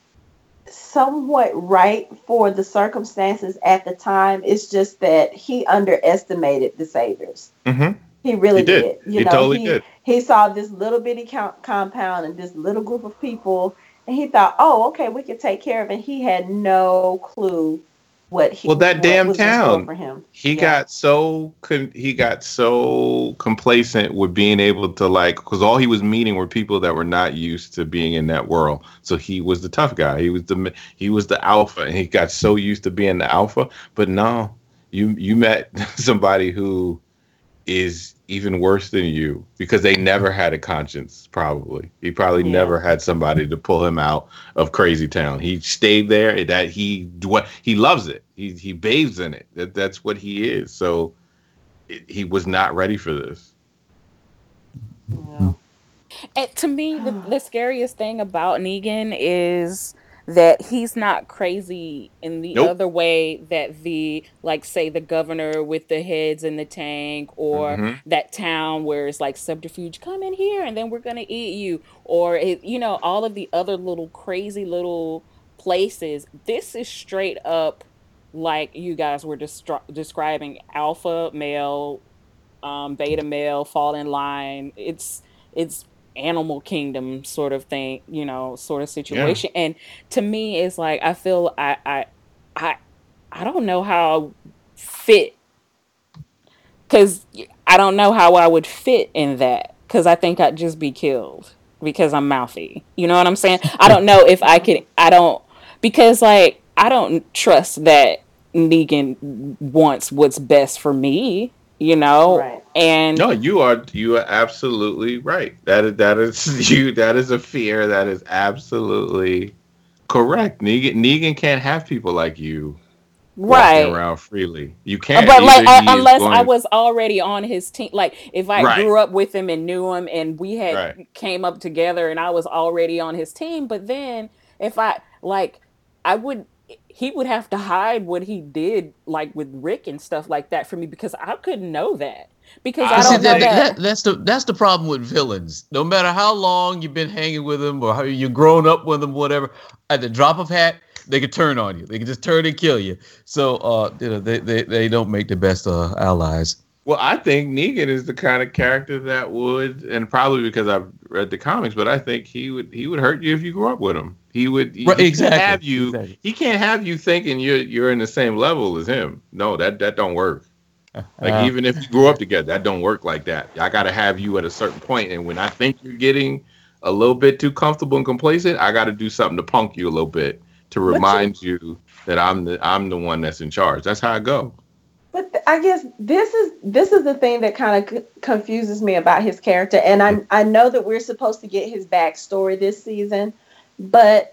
somewhat right for the circumstances at the time. It's just that he underestimated the Saviors. Mm-hmm. He really he did. did. You he know, totally he, did. He saw this little bitty count compound and this little group of people, and he thought, "Oh, okay, we can take care of it." He had no clue what he well that what damn was town for him. He yeah. got so con- he got so complacent with being able to, like, because all he was meeting were people that were not used to being in that world. So he was the tough guy. He was the he was the alpha, and he got so used to being the alpha. But no, you you met somebody who is even worse than you because they never had a conscience. Probably he probably Yeah. never had somebody to pull him out of Crazy Town. He stayed there. That he what he loves it. He he bathes in it. That that's what he is. So it, he was not ready for this. Yeah. And to me, the, the scariest thing about Negan is that he's not crazy in the Nope. other way that the, like, say, the governor with the heads in the tank, or Mhm. that town where it's like subterfuge, come in here and then we're going to eat you. Or, it, you know, all of the other little crazy little places. This is straight up like you guys were destri- describing alpha male, um, beta male, fall in line. It's, it's, animal kingdom sort of thing, you know, sort of situation. Yeah. And to me, it's like I feel I I I I don't know how I fit, because I don't know how I would fit in that, because I think I'd just be killed because I'm mouthy. You know what I'm saying? I don't know if I could. I don't, because like I don't trust that Negan wants what's best for me. You know, Right. and No, you are you are absolutely right. That is that is you that is a fear that is absolutely correct. Negan Negan can't have people like you right. walking around freely. You can't. But like, Either uh, he is unless going I to- was already on his team, like if I Right. grew up with him and knew him and we had Right. came up together and I was already on his team. But then if I like, I would, he would have to hide what he did, like with Rick and stuff like that, for me, because I couldn't know that, because I, I See, don't know that, that. that that's the that's the problem with villains. No matter how long you've been hanging with them or how you've grown up with them, whatever, at the drop of hat, they can turn on you. They can just turn and kill you. So, uh, you know, they they, they don't make the best uh, allies. Well, I think Negan is the kind of character that would, and probably because I've read the comics, but I think he would he would hurt you if you grew up with him. He would he, Right, he exactly, can't have you. exactly. He He can't have you thinking you're you're in the same level as him. No, that that don't work. Like Uh, even if you grew up together, that don't work like that. I got to have you at a certain point, and when I think you're getting a little bit too comfortable and complacent, I got to do something to punk you a little bit to But you- remind you that I'm the I'm the one that's in charge. That's how I go. But th- I guess this is this is the thing that kind of c- confuses me about his character, and I I know that we're supposed to get his backstory this season, but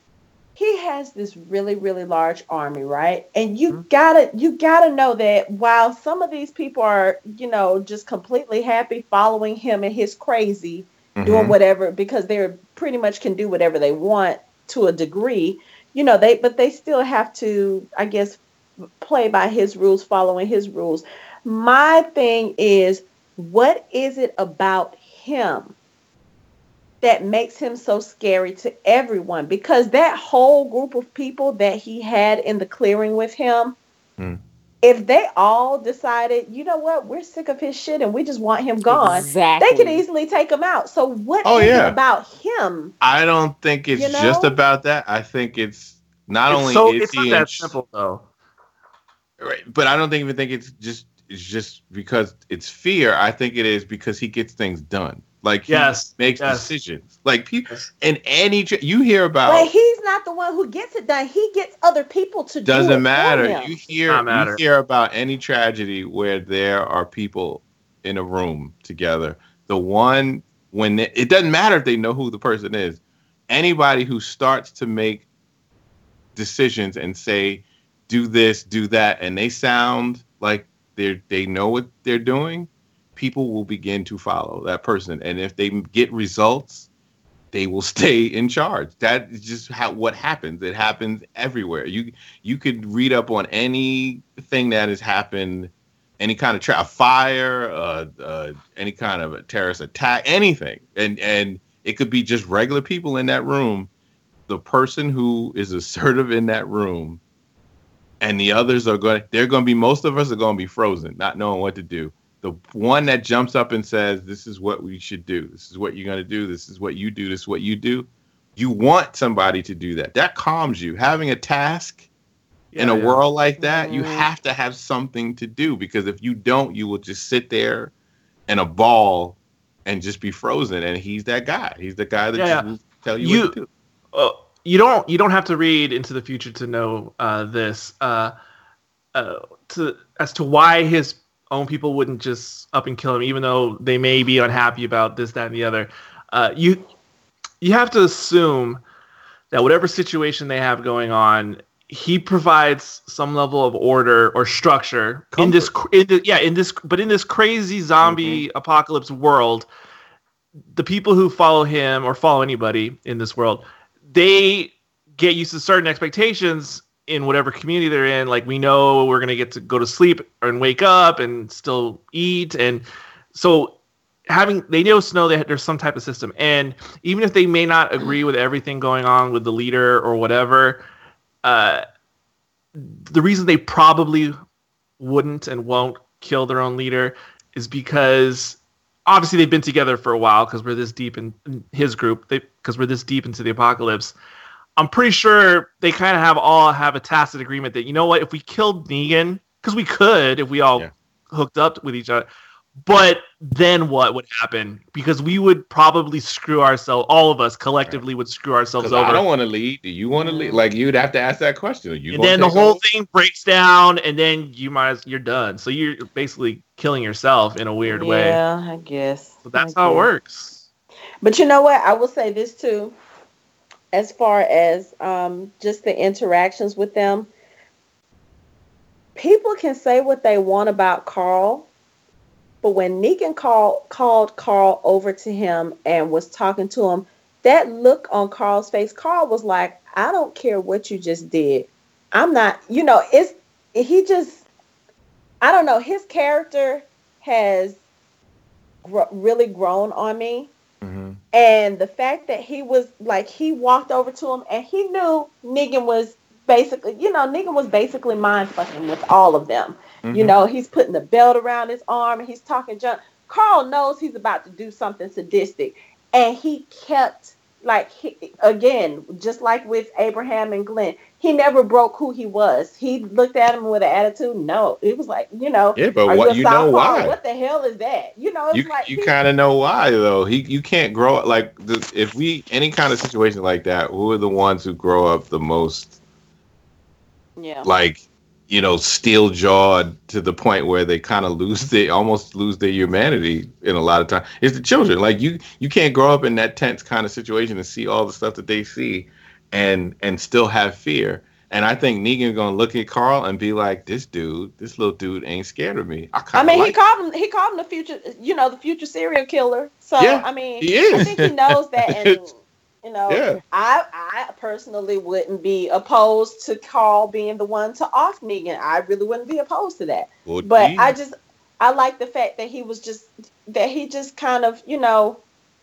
he has this really really large army, right? And you Mhm. gotta you gotta know that while some of these people are, you know, just completely happy following him and his crazy, doing Mhm. whatever, because they're pretty much can do whatever they want to a degree, you know, they but they still have to, I guess, play by his rules, following his rules. My thing is, what is it about him that makes him so scary to everyone? Because that whole group of people that he had in the clearing with him, Hmm. if they all decided, you know what, we're sick of his shit and we just want him gone, Exactly. they could easily take him out. So what Oh, is yeah. it about him? I don't think it's You know? just about that. I think it's not It's only so is it's not he that in- simple though. Right, but I don't think, even think it's just it's just because it's fear. I think it is because he gets things done. Like he Yes, makes yes. decisions. Like people Yes. in any tra- you hear about But he's not the one who gets it done. He gets other people to do it doesn't for matter. him. You hear Not matter. you hear about any tragedy where there are people in a room together. The one when they, it doesn't matter if they know who the person is. Anybody who starts to make decisions and say, do this, do that, and they sound like they they know what they're doing, people will begin to follow that person. And if they get results, they will stay in charge. That is just how what happens. It happens everywhere. You you could read up on anything that has happened, any kind of tra- a fire, uh, uh, any kind of a terrorist attack, anything, and and it could be just regular people in that room. The person who is assertive in that room, and the others are going. They're going to be. Most of us are going to be frozen, not knowing what to do. The one that jumps up and says, "This is what we should do. This is what you're going to do. This is what you do. This is what you do." You want somebody to do that. That calms you. Having a task in Yeah, a yeah. world like that, you Mhm. have to have something to do, because if you don't, you will just sit there in a ball and just be frozen. And he's that guy. He's the guy that Yeah, just yeah. will tell you, You- what to do. Uh, you don't you don't have to read into the future to know uh, this uh, uh, to as to why his own people wouldn't just up and kill him, even though they may be unhappy about this, that, and the other. Uh, you you have to assume that whatever situation they have going on, he provides some level of order or structure Comfort. in this, in the, yeah, in this, but in this crazy zombie mm-hmm. apocalypse world, the people who follow him or follow anybody in this world, they get used to certain expectations in whatever community they're in. Like, we know we're going to get to go to sleep and wake up and still eat. And so having, they know know that there's some type of system. And even if they may not agree with everything going on with the leader or whatever, uh, the reason they probably wouldn't and won't kill their own leader is because obviously they've been together for a while, because we're this deep in, in his group, because we're this deep into the apocalypse. I'm pretty sure they kind of have all have a tacit agreement that, you know what, if we killed Negan, because we could if we all yeah. hooked up with each other, but then what would happen? Because we would probably screw ourselves, all of us collectively right. would screw ourselves over. I don't want to lead. Do you want to lead? Like, you'd have to ask that question. Are you and then the whole over? thing breaks down, and then you might as, you're done. So you're basically killing yourself in a weird yeah, way. Yeah, I guess. So that's I how guess. it works. But you know what? I will say this too. As far as um, just the interactions with them, people can say what they want about Carl, but when Negan call, called Carl over to him and was talking to him, that look on Carl's face, Carl was like, I don't care what you just did. I'm not, you know, it's, he just, I don't know, his character has gr- really grown on me. Mm-hmm. And the fact that he was like, he walked over to him and he knew Negan was basically, you know, Negan was basically mind fucking with all of them. Mm-hmm. You know, he's putting the belt around his arm and he's talking junk. Carl knows he's about to do something sadistic. And he kept, like, he, again, just like with Abraham and Glenn, he never broke who he was. He looked at him with an attitude. No, it was like, you know, yeah, but what you, you know why? What the hell is that? You know, it's you like you kind of know why though. He you can't grow up like the, if we any kind of situation like that. Who are the ones who grow up the most? Yeah, like, you know, steel jawed to the point where they kind of lose they almost lose their humanity in a lot of time. It's the children. Like you you can't grow up in that tense kind of situation and see all the stuff that they see and and still have fear. And I think Negan's gonna look at Carl and be like, "This dude, this little dude, ain't scared of me." I, I mean, like he called him. He called him the future, you know, the future serial killer. So yeah, I mean, he is. I think he knows that, and you know, yeah. I I personally wouldn't be opposed to Carl being the one to off Negan. I really wouldn't be opposed to that. Well, but geez. I just I like the fact that he was just that he just kind of, you know,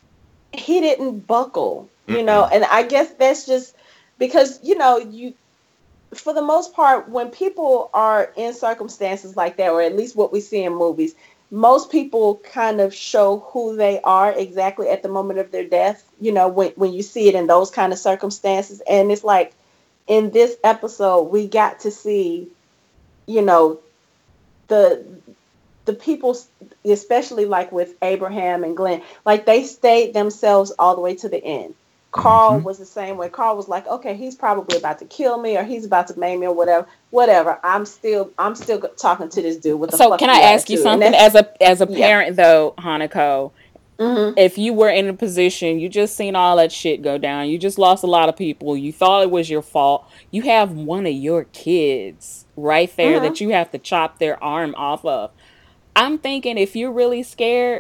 he didn't buckle, you Mm-mm. know, and I guess that's just because, you know, you. For the most part, when people are in circumstances like that, or at least what we see in movies, most people kind of show who they are exactly at the moment of their death, you know, when, when you see it in those kind of circumstances. And it's like in this episode, we got to see, you know, the the people, especially like with Abraham and Glenn, like they stayed themselves all the way to the end. Carl mm-hmm. was the same way. Carl was like, okay, he's probably about to kill me or he's about to maim me or whatever. Whatever. I'm still I'm still talking to this dude with the So can I ask you something as a as a parent yeah. though, Hanako? Mm-hmm. If you were in a position, you just seen all that shit go down, you just lost a lot of people, you thought it was your fault, you have one of your kids right there mm-hmm. that you have to chop their arm off of. I'm thinking if you're really scared,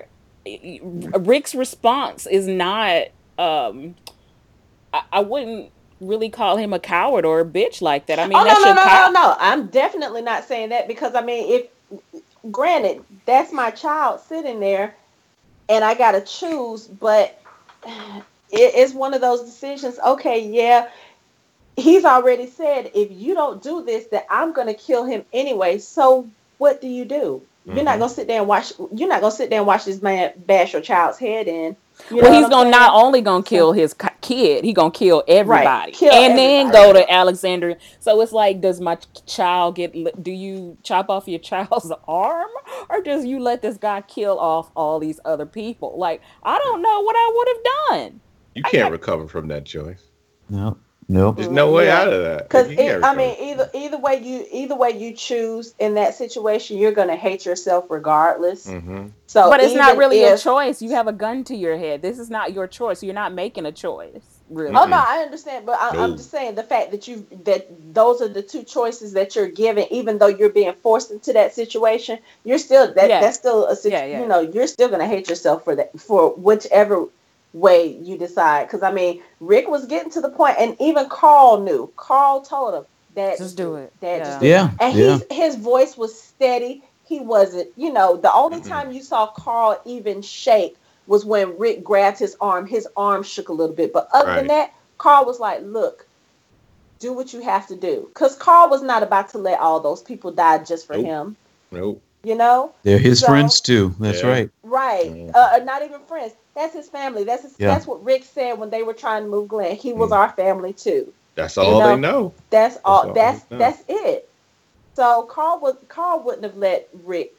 Rick's response is not um I, I wouldn't really call him a coward or a bitch like that. I mean, oh, that's no, no, your no, cow- no, no. I'm definitely not saying that because, I mean, if, granted, that's my child sitting there and I got to choose, but it, it's one of those decisions. Okay, yeah, he's already said, if you don't do this, that I'm going to kill him anyway. So what do you do? Mm-hmm. You're not going to sit there and watch, you're not going to sit there and watch this man bash your child's head in. You well, he's gonna not only gonna kill his kid, he gonna kill everybody, right. kill and everybody. then go to Alexandria. So it's like, does my child get? Do you chop off your child's arm, or does you let this guy kill off all these other people? Like, I don't know what I would have done. You can't I, recover from that choice. No. Nope. There's no way Yeah. out of that. Because Like, you gotta I go. mean, either either way you either way you choose in that situation, you're gonna hate yourself regardless. Mhm. So But it's not even really a if choice. You have a gun to your head. This is not your choice. You're not making a choice, really. oh no, Mm-mm. I understand, but I, I'm No. just saying the fact that you that those are the two choices that you're given, even though you're being forced into that situation, you're still that Yeah. that's still a situ- Yeah, yeah. you know you're still gonna hate yourself for that for whichever way you decide. Because I mean, Rick was getting to the point, and even Carl knew. Carl told him, "Dad, Just do it. Dad, Yeah. just do it." Yeah. And Yeah. he's his voice was steady. He wasn't, you know, the only Mhm. time you saw Carl even shake was when Rick grabbed his arm. His arm shook a little bit, but other than Right. that, Carl was like, "Look, do what you have to do," because Carl was not about to let all those people die just for Nope. him. Nope. You know, They're his So- friends too. That's Yeah. right. right? Mm. Uh, uh, not even friends. That's his family. That's his, Yeah. that's what Rick said when they were trying to move Glenn. He was Mm. our family too. That's all know, they know. That's all. all That's they know. that's it. So Carl was Carl wouldn't have let Rick,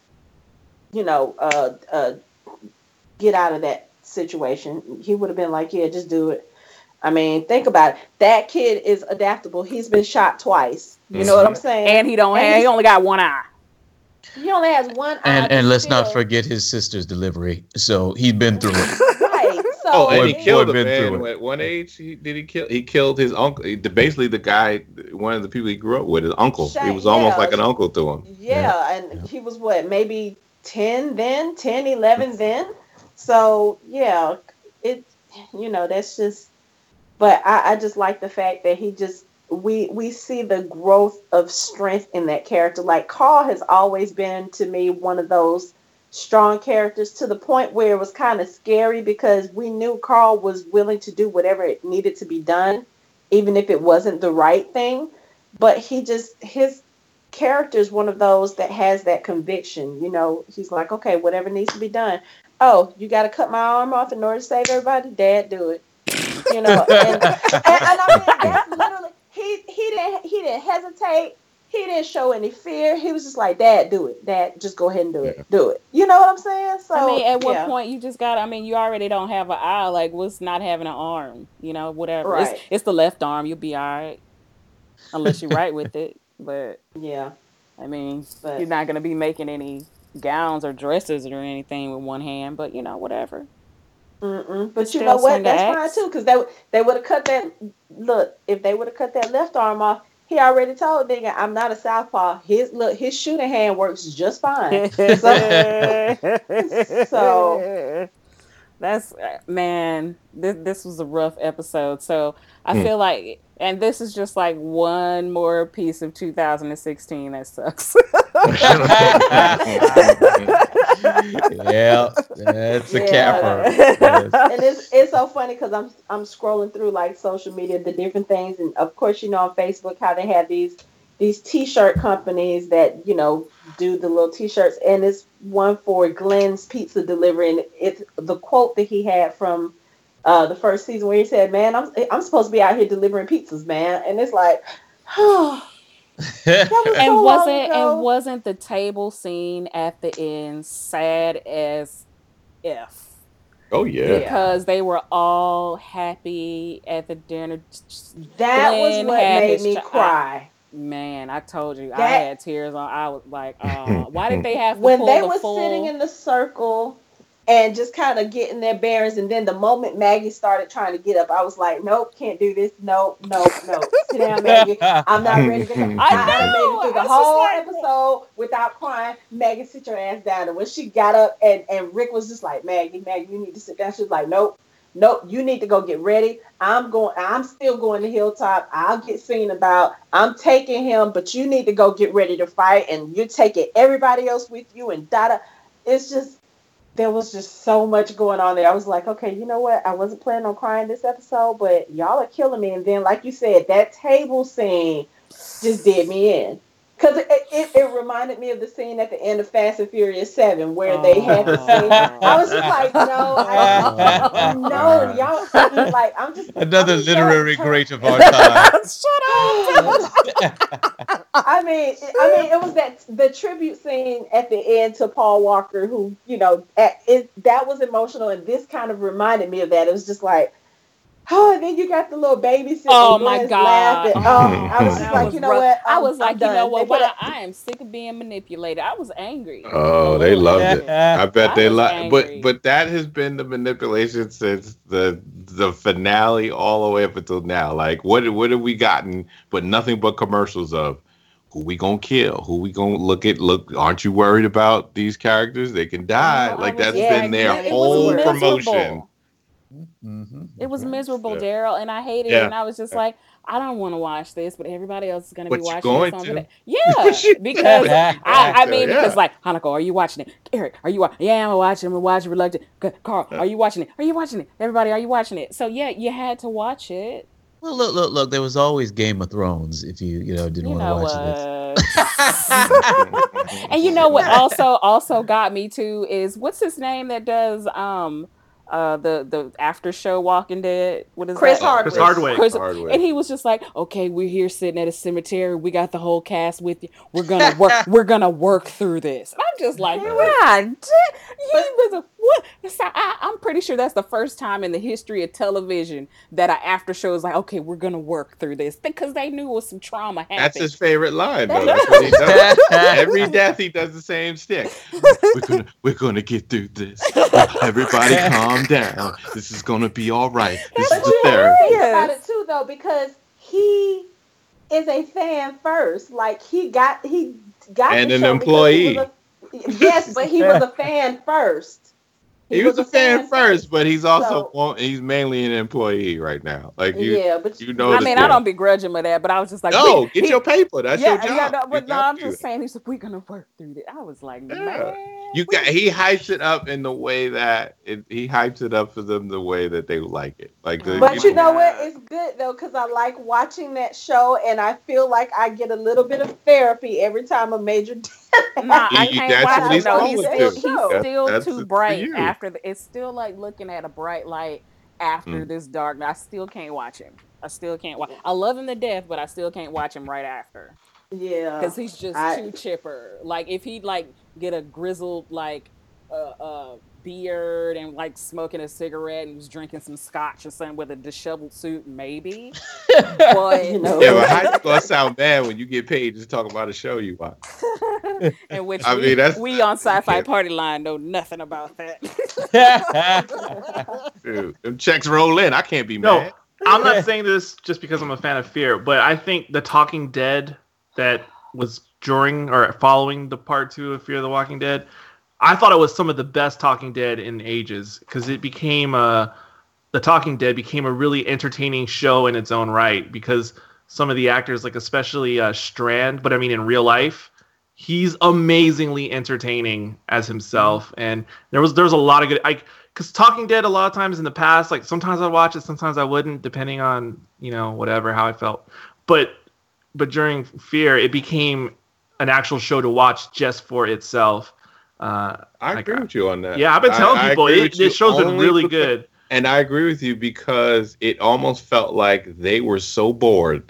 you know, uh, uh, get out of that situation. He would have been like, "Yeah, just do it." I mean, think about it. That kid is adaptable. He's been shot twice. You know what I'm saying? And he don't And have. He he's- only got one eye. He only has one eye. And but and let's not still- forget his sister's delivery. So he'd been through it. Right. So Oh, and he Boy- killed boy a been man through it. at one age. He, did he kill? He killed his uncle. he- Basically, the guy, one of the people he grew up with, his uncle. He Shane, was almost yeah. like an uncle to him. Yeah, and he was what, maybe ten then, ten, eleven then. So yeah, it, you know, that's just. But I, I just like the fact that he just we we see the growth of strength in that character. Like Carl has always been to me one of those strong characters, to the point where it was kind of scary because we knew Carl was willing to do whatever it needed to be done, even if it wasn't the right thing. But he just his character is one of those that has that conviction. You know, he's like, okay, whatever needs to be done. Oh, you got to cut my arm off in order to save everybody? Dad, do it. You know, and, and, and I mean, that's literally he he didn't he didn't hesitate. He didn't show any fear. He was just like, "Dad, do it. Dad, just go ahead and do it. Do it." You know what I'm saying? So I mean, at what yeah. point you just got? I mean, you already don't have an eye. Like, what's not having an arm? You know, whatever. Right. It's, it's the left arm. You'll be all right, unless you're right with it. But Yeah, I mean, But- you're not gonna be making any gowns or dresses or anything with one hand. But you know, whatever. Mm-mm. But Still you know what? swing the That's axe. fine too, because they they would have cut that. Look, if they would have cut that left arm off, he already told nigga, "I'm not a southpaw." His look, his shooting hand works just fine. So- That's uh, man. This this was a rough episode. So I Hmm. feel like, and this is just like one more piece of two thousand sixteen that sucks. Yeah, that's a Yeah. capper. Yes. And it's it's so funny because I'm I'm scrolling through like social media, the different things, and of course you know on Facebook how they have these these T-shirt companies that you know do the little T-shirts, and it's one for Glenn's Pizza Delivery, and it's the quote that he had from uh, the first season where he said, "Man, I'm I'm supposed to be out here delivering pizzas, man," and it's like, oh, that was And so long wasn't ago. and wasn't the table scene at the end sad as if? Oh yeah. Because they were all happy at the dinner. That was Glenn what had made his me chi- cry. Man, I told you, I That- had tears on. I was like, uh, why did they have to When pull they the were full? sitting in the circle and just kind of getting their bearings, and then the moment Maggie started trying to get up, I was like, nope, can't do this. Nope, nope, nope. Sit down, Maggie. I'm not ready to go. I I, I done know, made it through the I was whole just like, episode without crying. Maggie, sit your ass down. And when she got up and, and Rick was just like, Maggie, Maggie, you need to sit down. She was like, nope, nope, you need to go get ready. I'm going, I'm still going to Hilltop. I'll get seen about. I'm taking him, but you need to go get ready to fight. And you're taking everybody else with you and da-da. It's just, there was just so much going on there. I was like, okay, you know what? I wasn't planning on crying this episode, but y'all are killing me. And then, like you said, that table scene just did me in. Because it, it, it reminded me of the scene at the end of Fast and Furious seven where they had the scene. I was just like, no, I, no, y'all, like, I'm just. Another I'm just literary telling- great of our time. I mean, I mean, it was that the tribute scene at the end to Paul Walker, who you know, at, it that was emotional, and this kind of reminded me of that. It was just like, Oh, and then you got the little baby sitting Oh and my Glenn's God. laughing. Oh, Oh, I was just that like, was you know rough. what? I I'm, was like, I'm you know done. what? They put Why? a, I am sick of being manipulated. I was angry. A Oh, they little loved it. angry. I bet I they was love, but angry. but that has been the manipulation since the the finale all the way up until now. Like, what what have we gotten? But nothing but commercials of who we gonna kill, who we gonna look at. Look, aren't you worried about these characters? They can die. No, I Like was that's just yeah, been like, their no, yeah, it was whole word. promotion. miserable. Mm-hmm. It was Right. miserable, Yeah, Daryl, and I hated it. yeah. And I was just yeah. like, I don't want to watch this, but everybody else is going to be But you're watching it, going so I'm to. gonna. Yeah, You because I, I to, mean, because yeah. like Hanako, are you watching it? Eric, are you watching? Yeah, I'm watching. I'm watching. Reluctant. Ca- Carl, are you watching it? Are you watching it? Everybody, are you watching it? So yeah, you had to watch it. Well, look, look, look. There was always Game of Thrones. If you, you know, didn't You want to know watch what? And you know what also also got me too is what's his name that does um uh the the after show Walking Dead? What is Chris that? Oh, Chris Chris Hardwick. Chris, Hardwick. and he was just like, "Okay, we're here sitting at a cemetery. We got the whole cast with you. We're gonna work. We're gonna work through this." And I'm just like, He was, God, damn, he but was a what? So I, I'm pretty sure that's the first time in the history of television that an after show is like, "Okay, we're gonna work through this," because they knew it was some trauma That's his happened. favorite line, though. that's That's what he does. Every it. death, he does the same stick. We're gonna, we're gonna get through this. Everybody, calm down. This is gonna be all right. This but is the you have to therapy. think about Yes. it too, though, because he is a fan first. Like he got he got And the an show because he was employee. a yes, but he was a fan first. He He was was a a fan fan first, first. but he's also So well, he's mainly an employee right now. Like you, yeah, but you know I the mean, I deal. don't begrudge him of that, but I was just like, we, No, get he, your paper. That's your yeah, yeah, job. no, You but no, got I'm to do just that. saying, he's like, we're gonna work through this. I was like, Yeah. man, You we, got he hypes it up in the way that it, he hypes it up for them the way that they like it. Like the oh you but my you know know what? God. It's good though because I like watching that show, and I feel like I get a little bit of therapy every time a major death Nah, I you, you, can't that's watch what I him. he's No, watch he's going that still to. he's show. That's still that's too it for bright you. after the. It's still like looking at a bright light after Mm. this dark. I still can't watch him. I still can't watch. I love him to death, but I still can't watch him right after Yeah, because he's just I too chipper. Like if he'd like get a grizzled like uh, uh beard and like smoking a cigarette and was drinking some scotch or something with a disheveled suit, maybe. you But know. Yeah, but how you gonna sound bad when you get paid just to talk about a show you watch? in which I we mean, that's we on you Sci-Fi can't Party Line know nothing about that. do. Them checks roll in. I can't be No, mad. I'm not saying this just because I'm a fan of Fear, but I think the Talking Dead that was during or following the part two of Fear the Walking Dead, I thought it was some of the best Talking Dead in ages because it became a the Talking Dead became a really entertaining show in its own right because some of the actors, like especially uh, Strand, but I mean in real life, he's amazingly entertaining as himself, and there was there's a lot of good I because Talking Dead a lot of times in the past, like sometimes I'd watch it, sometimes I wouldn't, depending on you know whatever how I felt, but but during Fear, it became an actual show to watch just for itself. Uh, I like, agree with you on that. yeah, I've been telling I, I people agree it, with you this show's been only really because- good. And I agree with you because it almost felt like they were so bored.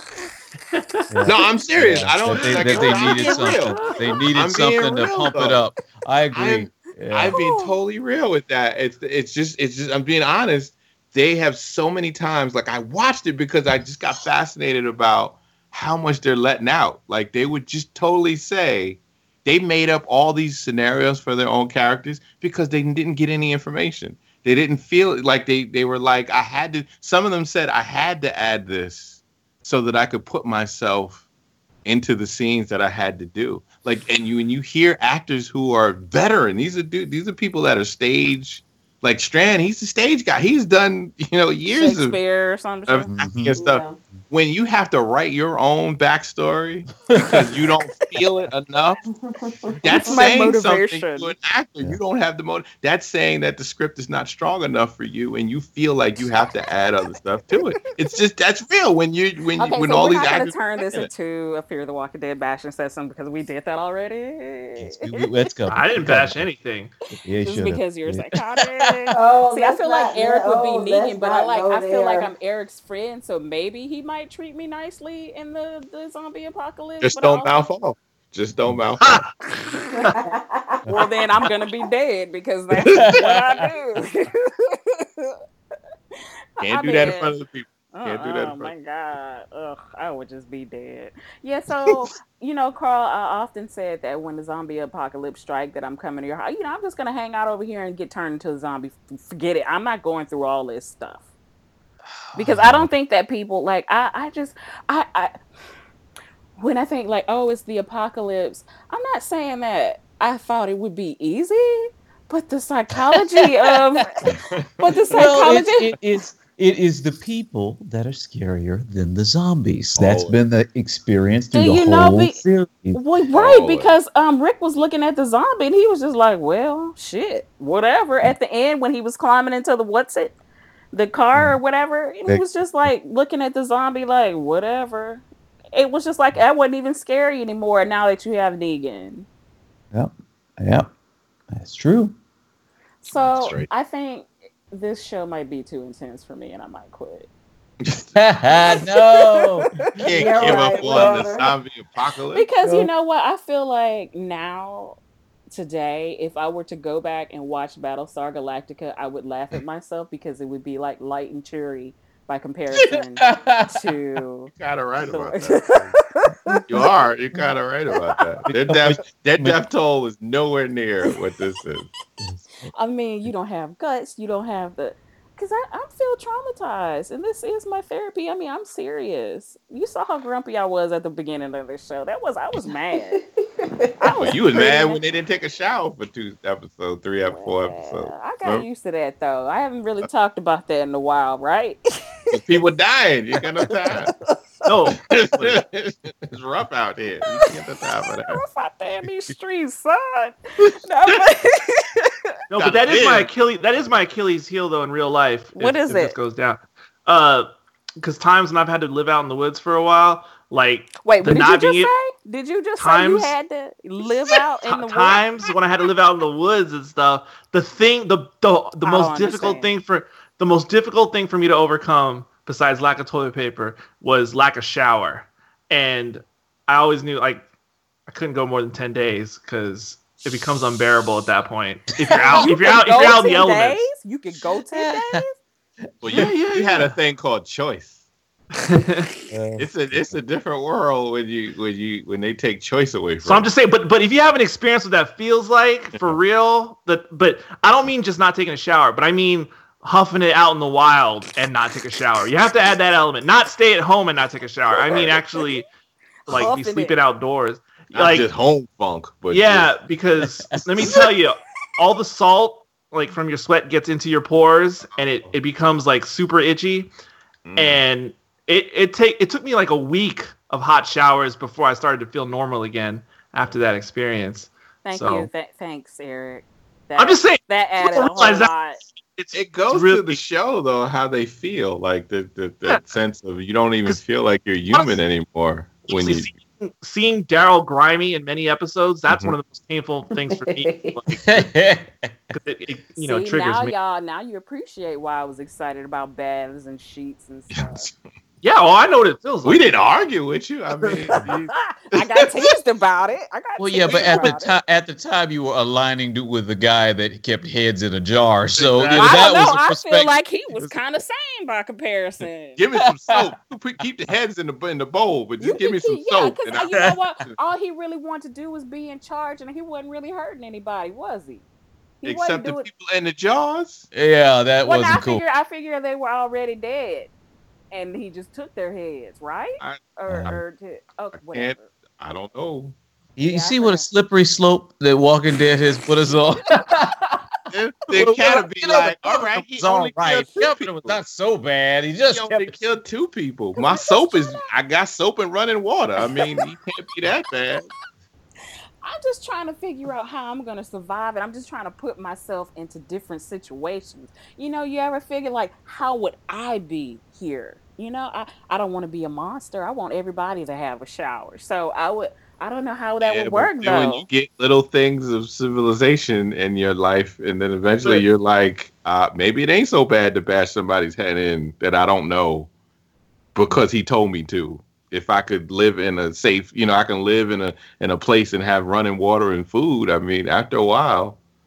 Yeah. No, I'm serious. Yeah, I don't that they, like, that they I'm needed being real. something. They needed I'm being something to real, pump it though. up. I agree. I'm Yeah. I'm being totally real with that. It's it's just it's just I'm being honest. They have so many times like I watched it because I just got fascinated about how much they're letting out. Like they would just totally say they made up all these scenarios for their own characters because they didn't get any information. They didn't feel like they they were like I had to. Some of them said I had to add this so that I could put myself into the scenes that I had to do. Like, and you and you hear actors who are veteran. These are dude, these are people that are stage. Like Strand, he's the stage guy. He's done you know years of, Shakespeare or something. of Mhm. acting and stuff. Yeah. When you have to write your own backstory because you don't feel it enough, that's That's my saying something motivation. to an actor. Yeah. You don't have the motive. That's saying that the script is not strong enough for you, and you feel like you have to add other stuff to it. It's just that's real when you when you, Okay, when so all we're these not going to actors. turn this Yeah. into a Fear the Walking Dead bashing session because we did that already. Yes, we- we- let's go. I didn't bash anything. Yeah, you Just should've. because you're Yeah. psychotic. Oh, See, I let's feel like not- Eric would oh, be let's Negan, but I not like go I feel like there. I'm Eric's friend, so maybe he might treat me nicely in the, the zombie apocalypse. Just but don't I mouth also- off. Just don't mouth off. Well, then I'm gonna be dead because that's what I do. Can't I do that in mean, front of the people. Can't do that in oh front. my God. Ugh, I would just be dead. Yeah, so, you know, Carl, I often said that when the zombie apocalypse strike that I'm coming to your house, you know, I'm just gonna hang out over here and get turned into a zombie. F- Forget it. I'm not going through all this stuff. Because I don't think that people like I, I just I, I when I think like, oh, it's the apocalypse, I'm not saying that I thought it would be easy, but the psychology of but the Well, it's, psychology it is it is the people that are scarier than the zombies. That's Oh. been the experience through And the you know, whole be- series. Well, right, Oh, because um, Rick was looking at the zombie and he was just like, "Well, shit, whatever." At the end, when he was climbing into the what's it, the car or whatever, and he was just like looking at the zombie like, "Whatever." It was just like that wasn't even scary anymore. Now that you have Negan, Yep, yep, that's true. so That's right. I think this show might be too intense for me, and I might quit. No, Can't Yeah, give right, up on the brother. zombie apocalypse. Because you Nope. know what? I feel like now, today, if I were to go back and watch Battlestar Galactica, I would laugh at myself because it would be like light and cheery by comparison to. You're kind of right about the- that. You are. You're kind of right about that. Their death, their death toll is nowhere near what this is. I mean, you don't have guts. You don't have the. Because I, I feel traumatized. And this is my therapy. I mean, I'm serious. You saw how grumpy I was at the beginning of this show. That was, I was mad. I Well, you was mad when they didn't take a shower for two episodes, three, ep- four Well, episodes. I got Remember? used to that though. I haven't really talked about that in a while, right? 'Cause people dying. You got no time. No, It's rough out here. You can't get the time for that. Rough out there in these streets, son. No, but no, but that is my Achilles. That is my Achilles heel, though, in real life. if- What is if This it? goes down. Uh, because times when I've had to live out in the woods for a while, like wait, the what did you not just being- say? Did you just say Times- you had to live out in T- the woods? times when I had to live out in the woods and stuff, the thing, the the, the I most don't difficult understand. thing for the most difficult thing for me to overcome, besides lack of toilet paper, was lack of shower. And I always knew like I couldn't go more than ten days because it becomes unbearable at that point. If you're out, You if you're could out, if go you're out in the ten elements. days? You could go ten days? Well, you, Yeah, yeah, you had yeah. a thing called choice. It's a it's a different world when you when you when they take choice away from. So I'm you. just saying, but but if you haven't experienced what that feels like for real, that but I don't mean just not taking a shower, but I mean huffing it out in the wild and not take a shower. You have to add that element. Not stay at home and not take a shower. I mean actually like Huffing be it. sleeping outdoors. Not Like just home funk, but yeah, because let me tell you, all the salt like from your sweat gets into your pores and it, it becomes like super itchy. just, mm. And it it take it took me like a week of hot showers before I started to feel normal again after that experience. Thank So- you. Th- thanks, Eric. That, I'm just saying that added a don't whole realize that- lot. it's It goes really, to the show though, how they feel, like the the, the Yeah. sense of you don't even feel like you're human anymore when you. seeing, seeing Daryl grimy in many episodes. That's Mhm. one of the most painful things for me. Like, 'cause it, it, you know See, triggers now me. y'all, now you appreciate why I was excited about baths and sheets and stuff. Yeah, well, I know what it feels like. We didn't argue with you. I mean, you, I got teased about it. I got Well, yeah, but teased at the about it. time, at the time, you were aligning to- with the guy that kept heads in a jar. So you know, Exactly. I that don't know. was the I perspective. feel like he was kind of sane by comparison. give me some soap. Put- Keep the heads in the in the bowl, but just You give can me some keep- yeah, soap. 'cause, and uh, I- you know what? All he really wanted to do was be in charge, and he wasn't really hurting anybody, was he? He Except wasn't the doing. people in the jars. Yeah, that Well, now I wasn't cool. figure I figure they were already dead, and he just took their heads, right? I- or, I- or to, oh, can't- whatever. I don't know. You, you Yeah, I see what a forgot. slippery slope that Walking Dead has put us on? It, it can't be You know, like, the all right, governor he was all only right. killed two Governor people. was not so bad. He He just only kept killed two people. Cause My we just soap is, tryna- I got soap and running water. I mean, he can't be that bad. I'm just trying to figure out how I'm gonna survive it. I'm just trying to put myself into different situations. You know, you ever figure like, how would I be here? You know, I, I don't want to be a monster. I want everybody to have a shower. So I would, I don't know how that Yeah, would but work then when though. you get little things of civilization in your life, and then eventually But- you're like, uh, maybe it ain't so bad to bash somebody's head in that I don't know because he told me to. If I could live in a safe, you know, I can live in a in a place and have running water and food. I mean, after a while,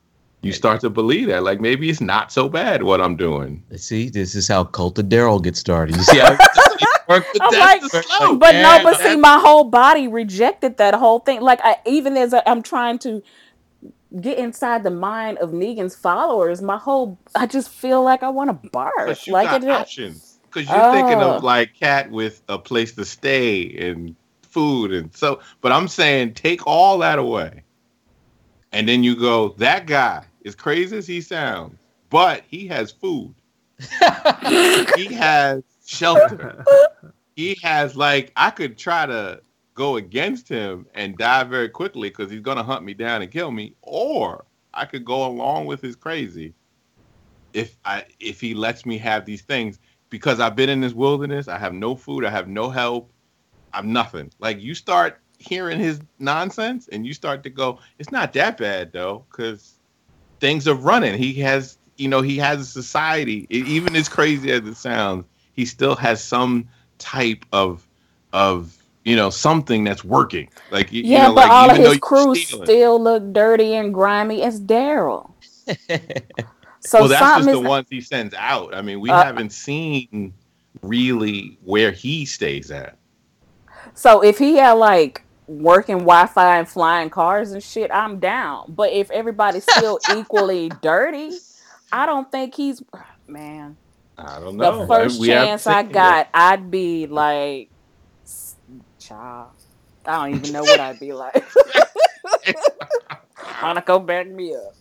you start to believe that. Like maybe it's not so bad what I'm doing. See, this is how Cult of Daryl gets started. You see how work with I'm that? like, Like, but yeah, no, but see, my whole body rejected that whole thing. Like, I, even as I, I'm trying to get inside the mind of Negan's followers, my whole, I just feel like I want to barf. But you Like got it. options. Because you're thinking Oh. of like Cat with a place to stay and food and so. But I'm saying take all that away, and then you go. That guy, as crazy as he sounds, but he has food. He has shelter. He has like I could try to go against him and die very quickly because he's gonna hunt me down and kill me, or I could go along with his crazy if I if he lets me have these things. Because I've been in this wilderness, I have no food, I have no help, I'm nothing. Like you start hearing his nonsense, and you start to go, it's not that bad though, because things are running. He has, you know, he has a society. It, even as crazy as it sounds, he still has some type of, of you know, something that's working. Like you, Yeah, you know, but like, all of even though his you're crew stealing- still look dirty and grimy as Daryl. So well, that's just something the is. ones he sends out. I mean, we Uh, haven't seen really where he stays at. So if he had like working Wi-Fi and flying cars and shit, I'm down. But if everybody's still equally dirty, I don't think he's man. I don't The know. first We haven't chance I seen got, I'd be like, child. I don't even know what I'd be like. Hanako, back me up.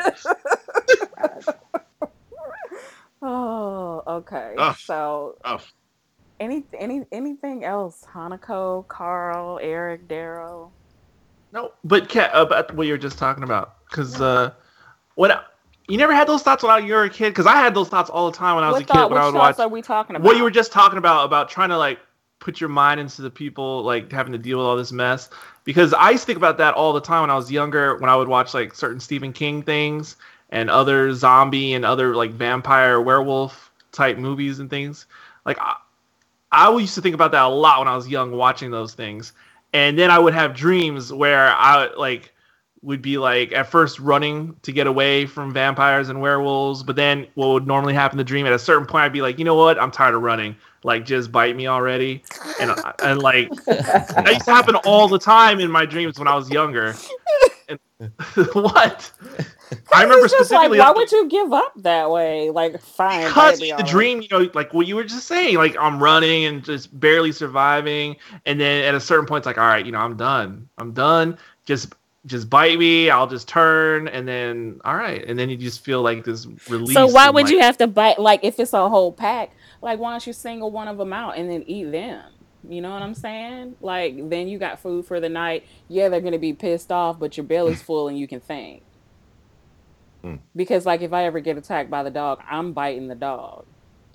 Oh, okay. Ugh. So, Ugh. any any anything else? Hanako, Carl, Eric, Daryl. No, but Kat, about what you were just talking about, because uh, when I, you never had those thoughts when you were a kid, because I had those thoughts all the time when I was What a kid. thought? When I Which would thoughts watch are we talking about? what you were just talking about about trying to like put your mind into the people like having to deal with all this mess. Because I used to think about that all the time when I was younger. When I would watch like certain Stephen King things and other zombie and other like vampire werewolf type movies and things, like I, I used to think about that a lot when I was young, watching those things. And then I would have dreams where I like would be like at first running to get away from vampires and werewolves, but then what would normally happen in the dream at a certain point, I'd be like, you know what, I'm tired of running. Like, just bite me already. And and like that used to happen all the time in my dreams when I was younger. And, what? I remember It's just like, specifically. why would you give up that way? Like, fine, Because baby, the all right. dream, you know, like what you were just saying, like I'm running and just barely surviving, and then at a certain point, it's like, all right, you know, I'm done. I'm done. Just, just bite me. I'll just turn, and then all right, and then you just feel like this release. So why and, would like, you have to bite? Like, if it's a whole pack, like why don't you single one of them out and then eat them? You know what I'm saying? Like, then you got food for the night. Yeah, they're gonna be pissed off, but your belly's full and you can think. Hmm. Because, like, if I ever get attacked by the dog, I'm biting the dog.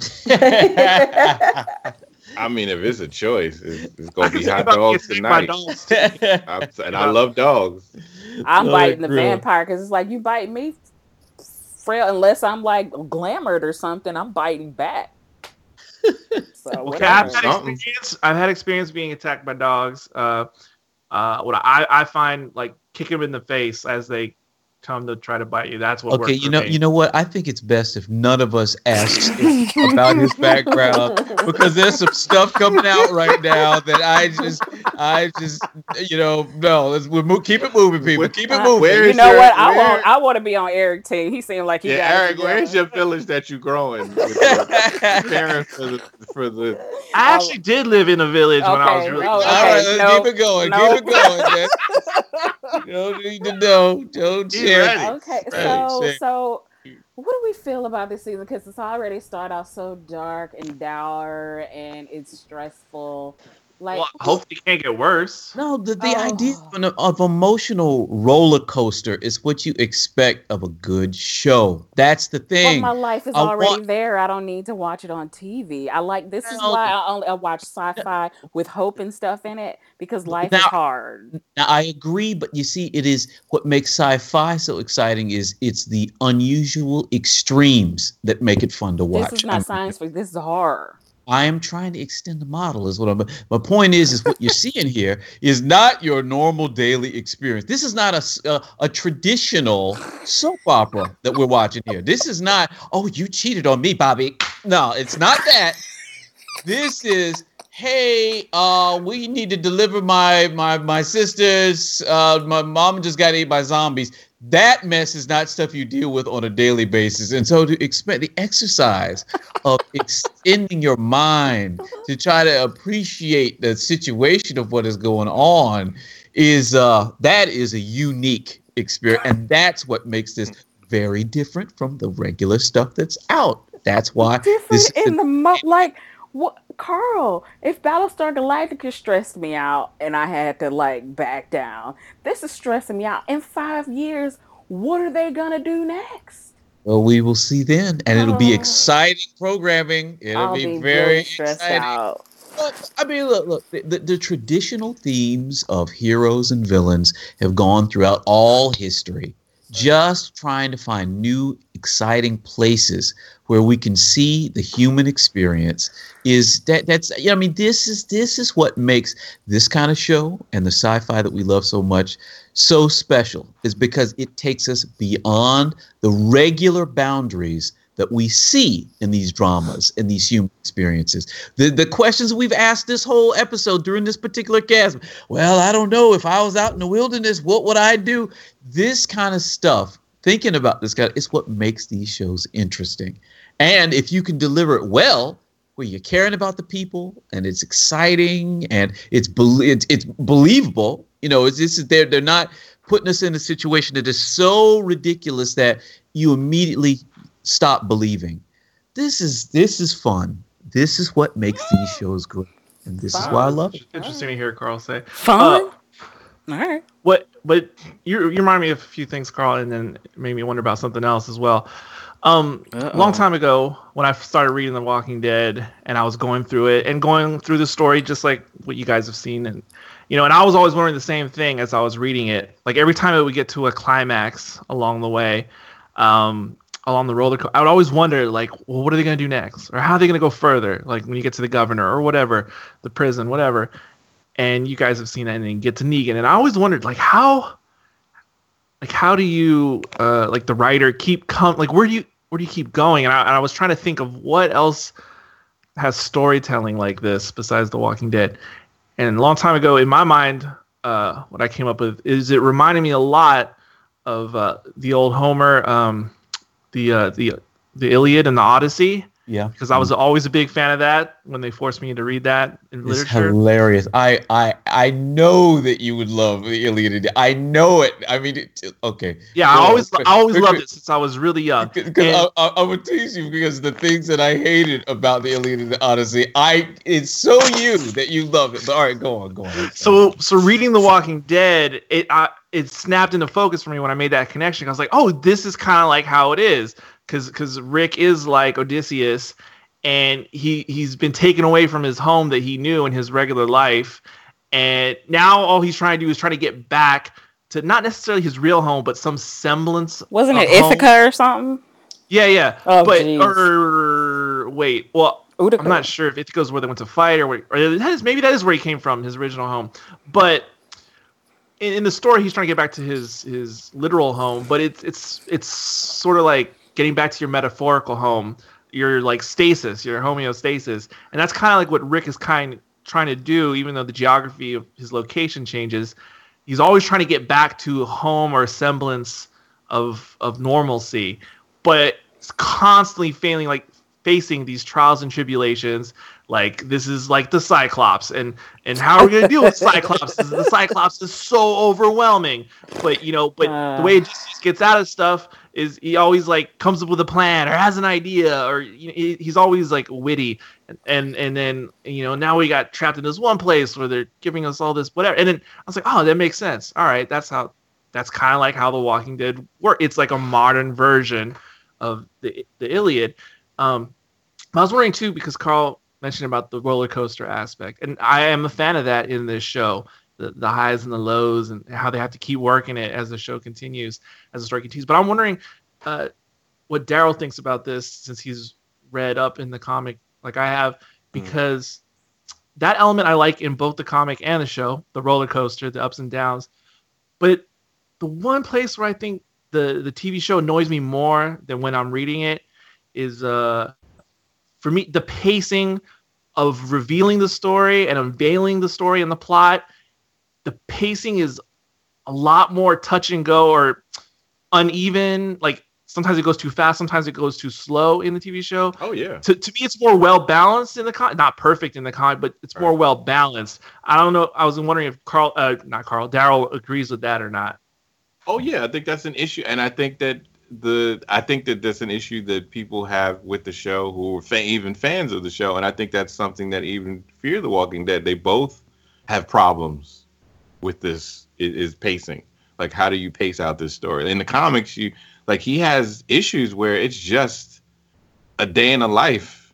I mean, if it's a choice, it's, it's I gonna could be think hot about dogs getting attacked by tonight. dogs, too. I'm- and I love dogs. I'm Oh, biting the grill. vampire because it's like you bite me, frail. Unless I'm like glamored or something, I'm biting back. So Okay, I've whatever. had Something. experience. I've had experience being attacked by dogs. Uh, uh, what I, I find like kick them in the face as they come to try to bite you. That's what. Okay, works you for know, me. you know what? I think it's best if none of us asks him about his background because there's some stuff coming out right now that I just, I just, you know, no. Let's we'll move, keep it moving, people. Keep it Uh, moving. Where You is know your- what? I where- want. I want to be on Eric's team. He seemed like he Yeah, got it Eric, together. where's your village that you growing with your parents for the for the? I actually did live in a village when I was Okay, really. oh, All okay. right, let's no, keep it going. no. Keep it going, man. You don't need to know. Don't He's share. ready. Okay, Right, so share. so what do we feel about this season? Because it's already started off so dark and dour, and it's stressful. Like, Well, hopefully it can't get worse. No, the, the Oh. idea of, an, of emotional roller coaster is what you expect of a good show. That's the well, thing. my life is I already want- there. I don't need to watch it on T V. I like this is Well- why I only I watch sci-fi with hope and stuff in it because life Now- is hard. Now, I agree, but you see, it is what makes sci-fi so exciting is it's the unusual extremes that make it fun to watch. This is I not mean, science fiction. This is horror. I am trying to extend the model. Is what I'm. My point is, is what you're seeing here is not your normal daily experience. This is not a, a a traditional soap opera that we're watching here. This is not. Oh, you cheated on me, Bobby. No, it's not that. This is. Hey, uh, we need to deliver my my my sister's. Uh, my mom just got ate by zombies. That mess is not stuff you deal with on a daily basis. And so to expect the exercise of extending your mind to try to appreciate the situation of what is going on is uh, that is a unique experience. And that's what makes this very different from the regular stuff that's out. That's why different this in the mo- like what Carl, if Battlestar Galactica stressed me out and I had to like back down, this is stressing me out. In five years, what are they gonna do next? Well, we will see then, and it'll be Oh. exciting programming. It'll I'll be, be very really stressed exciting. out. Look, I mean, look, look. The, the, the traditional themes of heroes and villains have gone throughout all history. Just trying to find new, exciting places where we can see the human experience is that. That's. Yeah, I mean, this is this is what makes this kind of show and the sci-fi that we love so much so special. Is because it takes us beyond the regular boundaries that we see in these dramas and these human experiences. The the questions we've asked this whole episode during this particular cast. Well, I don't know, if I was out in the wilderness, what would I do? This kind of stuff, thinking about this kind of, it's what makes these shows interesting. And if you can deliver it well, where you're caring about the people and it's exciting and it's be- it's, it's believable, you know, it's this is they're they're not putting us in a situation that is so ridiculous that you immediately stop believing. This is this is fun. This is what makes these shows great, and this is why I love it. Interesting to hear Carl say. Fun. Uh, All right. What? But you you remind me of a few things, Carl, and then it made me wonder about something else as well. Um, a long time ago, when I started reading The Walking Dead, and I was going through it and going through the story, just like what you guys have seen, and you know, and I was always wondering the same thing as I was reading it. Like every time it would get to a climax along the way, um, along the roller coaster, I would always wonder, like, well, what are they going to do next, or how are they going to go further? Like when you get to the governor or whatever, the prison, whatever. And you guys have seen that, and then get to Negan, and I always wondered, like, how, like, how do you, uh, like, the writer keep come, like, where do you, where do you keep going? And I, and I was trying to think of what else has storytelling like this besides The Walking Dead. And a long time ago, in my mind, uh, what I came up with is it reminded me a lot of uh, the old Homer, um, the uh, the the Iliad and the Odyssey. Yeah, because I was always a big fan of that when they forced me to read that in it's literature. hilarious. I, I I know that you would love the Iliad. I know it. I mean, it, okay. Yeah, I Well, always I always because- loved it since I was really young. Because And- I, I, I would tease you because the things that I hated about the Iliad and the Odyssey, I it's so you that you love it. But all right, go on, go on. So so reading The Walking Dead, it I, it snapped into focus for me when I made that connection. I was like, oh, this is kind of like how it is, because because Rick is like Odysseus, and he he's been taken away from his home that he knew in his regular life, and now all he's trying to do is try to get back to not necessarily his real home, but some semblance. Wasn't of it home. Ithaca or something? Yeah, yeah. Oh, but jeez. or wait, well, Utica. I'm not sure if Ithaca's where they went to fight, or, where, or that is, maybe that is where he came from, his original home. But in, in the story, he's trying to get back to his his literal home. But it's it's it's sort of like getting back to your metaphorical home, your like stasis, your homeostasis, and that's kind of like what Rick is kind of trying to do, even though the geography of his location changes. He's always trying to get back to home or a semblance of of normalcy, but it's constantly failing, like facing these trials and tribulations. Like this is like the Cyclops, and and how are we gonna deal with Cyclops? the Cyclops is so overwhelming, but you know, but Uh. the way Odysseus gets out of stuff is he always like comes up with a plan or has an idea, or you know, he, he's always like witty, and, and and then you know now we got trapped in this one place where they're giving us all this whatever, and then I was like, oh, that makes sense. All right, that's how. That's kind of like how The Walking Dead work. It's like a modern version of the the Iliad. Um, I was wondering too, because Carl mentioned about the roller coaster aspect, and I am a fan of that in this show. The the highs and the lows, and how they have to keep working it as the show continues, as the story continues. But I'm wondering uh, what Daryl thinks about this, since he's read up in the comic like I have. because mm. that element I like in both the comic and the show, the roller coaster, the ups and downs. But the one place where I think the, the T V show annoys me more than when I'm reading it is, uh, for me, the pacing of revealing the story and unveiling the story and the plot. The pacing is a lot more touch and go or uneven. Like sometimes it goes too fast, sometimes it goes too slow in the T V show. Oh yeah. To to me, it's more well balanced in the con. Not perfect in the con, but it's more well balanced. I don't know. I was wondering if Carl, uh, not Carl, Daryl agrees with that or not. Oh yeah, I think that's an issue, and I think that the I think that that's an issue that people have with the show who are fa- even fans of the show, and I think that's something that even Fear the Walking Dead, they both have problems with this is, is pacing. Like, how do you pace out this story? In the comics, you like he has issues where it's just a day in the life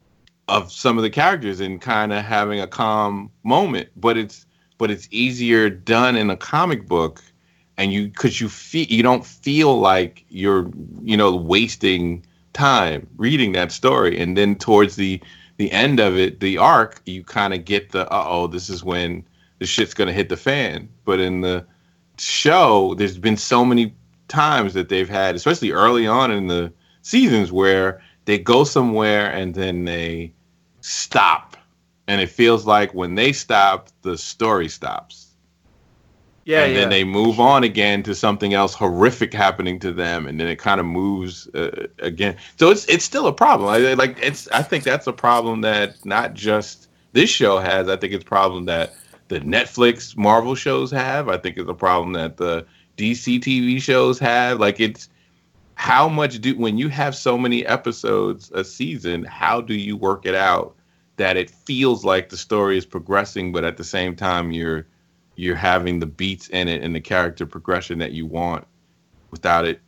of some of the characters and kind of having a calm moment, but it's but it's easier done in a comic book. And you, because you feel, you don't feel like you're, you know, wasting time reading that story. And then towards the the end of it, the arc, you kind of get the, uh oh, this is when the shit's gonna hit the fan. But in the show, there's been so many times that they've had, especially early on in the seasons, where they go somewhere and then they stop, and it feels like when they stop, the story stops. Yeah, and yeah. then they move on again to something else horrific happening to them, and then it kind of moves uh, again. So it's it's still a problem. I, like it's I think that's a problem that not just this show has. I think it's a problem that the Netflix Marvel shows have. I think it's a problem that the D C T V shows have. Like it's how much do when you have so many episodes a season, how do you work it out that it feels like the story is progressing, but at the same time you're you're having the beats in it and the character progression that you want without it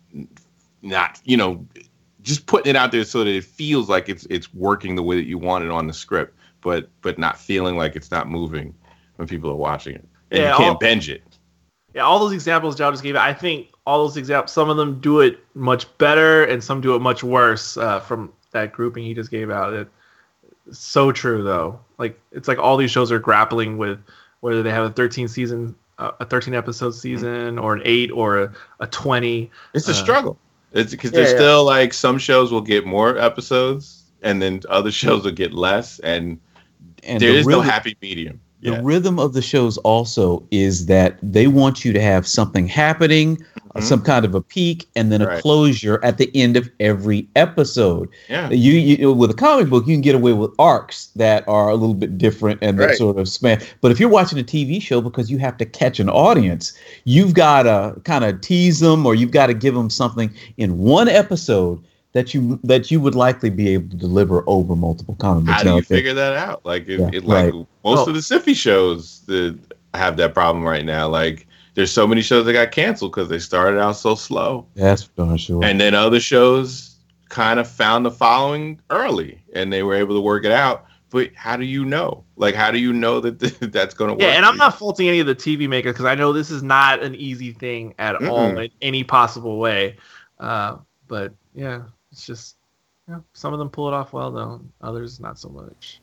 not, you know, just putting it out there so that it feels like it's it's working the way that you want it on the script, but but not feeling like it's not moving when people are watching it. And yeah, you can't all, binge it. Yeah, all those examples Joe just gave, I think all those examples, some of them do it much better and some do it much worse uh, from that grouping he just gave out. It, it's so true, though. Like, it's like all these shows are grappling with whether they have a thirteen season, uh, a thirteen episode season, or an eight, or a, a twenty. It's a uh, struggle. It's because yeah, there's yeah. still like some shows will get more episodes, and then other shows will get less, and, And there the is no rhythm- happy medium. The Yeah. rhythm of the shows also is that they want you to have something happening, uh, Mhm. some kind of a peak, and then a Right. closure at the end of every episode. Yeah. You, you with a comic book, you can get away with arcs that are a little bit different and that Right. sort of span. But if you're watching a T V show, because you have to catch an audience, you've got to kind of tease them, or you've got to give them something in one episode that you that you would likely be able to deliver over multiple comic books. How do Now, you if they- figure that out? Like, if, Yeah, it, like right. most Well- of the Syfy shows that have that problem right now. Like, there's so many shows that got canceled because they started out so slow, That's for darn sure. and then other shows kind of found the following early, and they were able to work it out. But how do you know? Like, how do you know that th- that's going to work? Yeah, and for I'm you? not faulting any of the T V makers because I know this is not an easy thing at Mm-mm. all in any possible way. Uh, but yeah, it's just, you know, some of them pull it off well, though. Others not so much.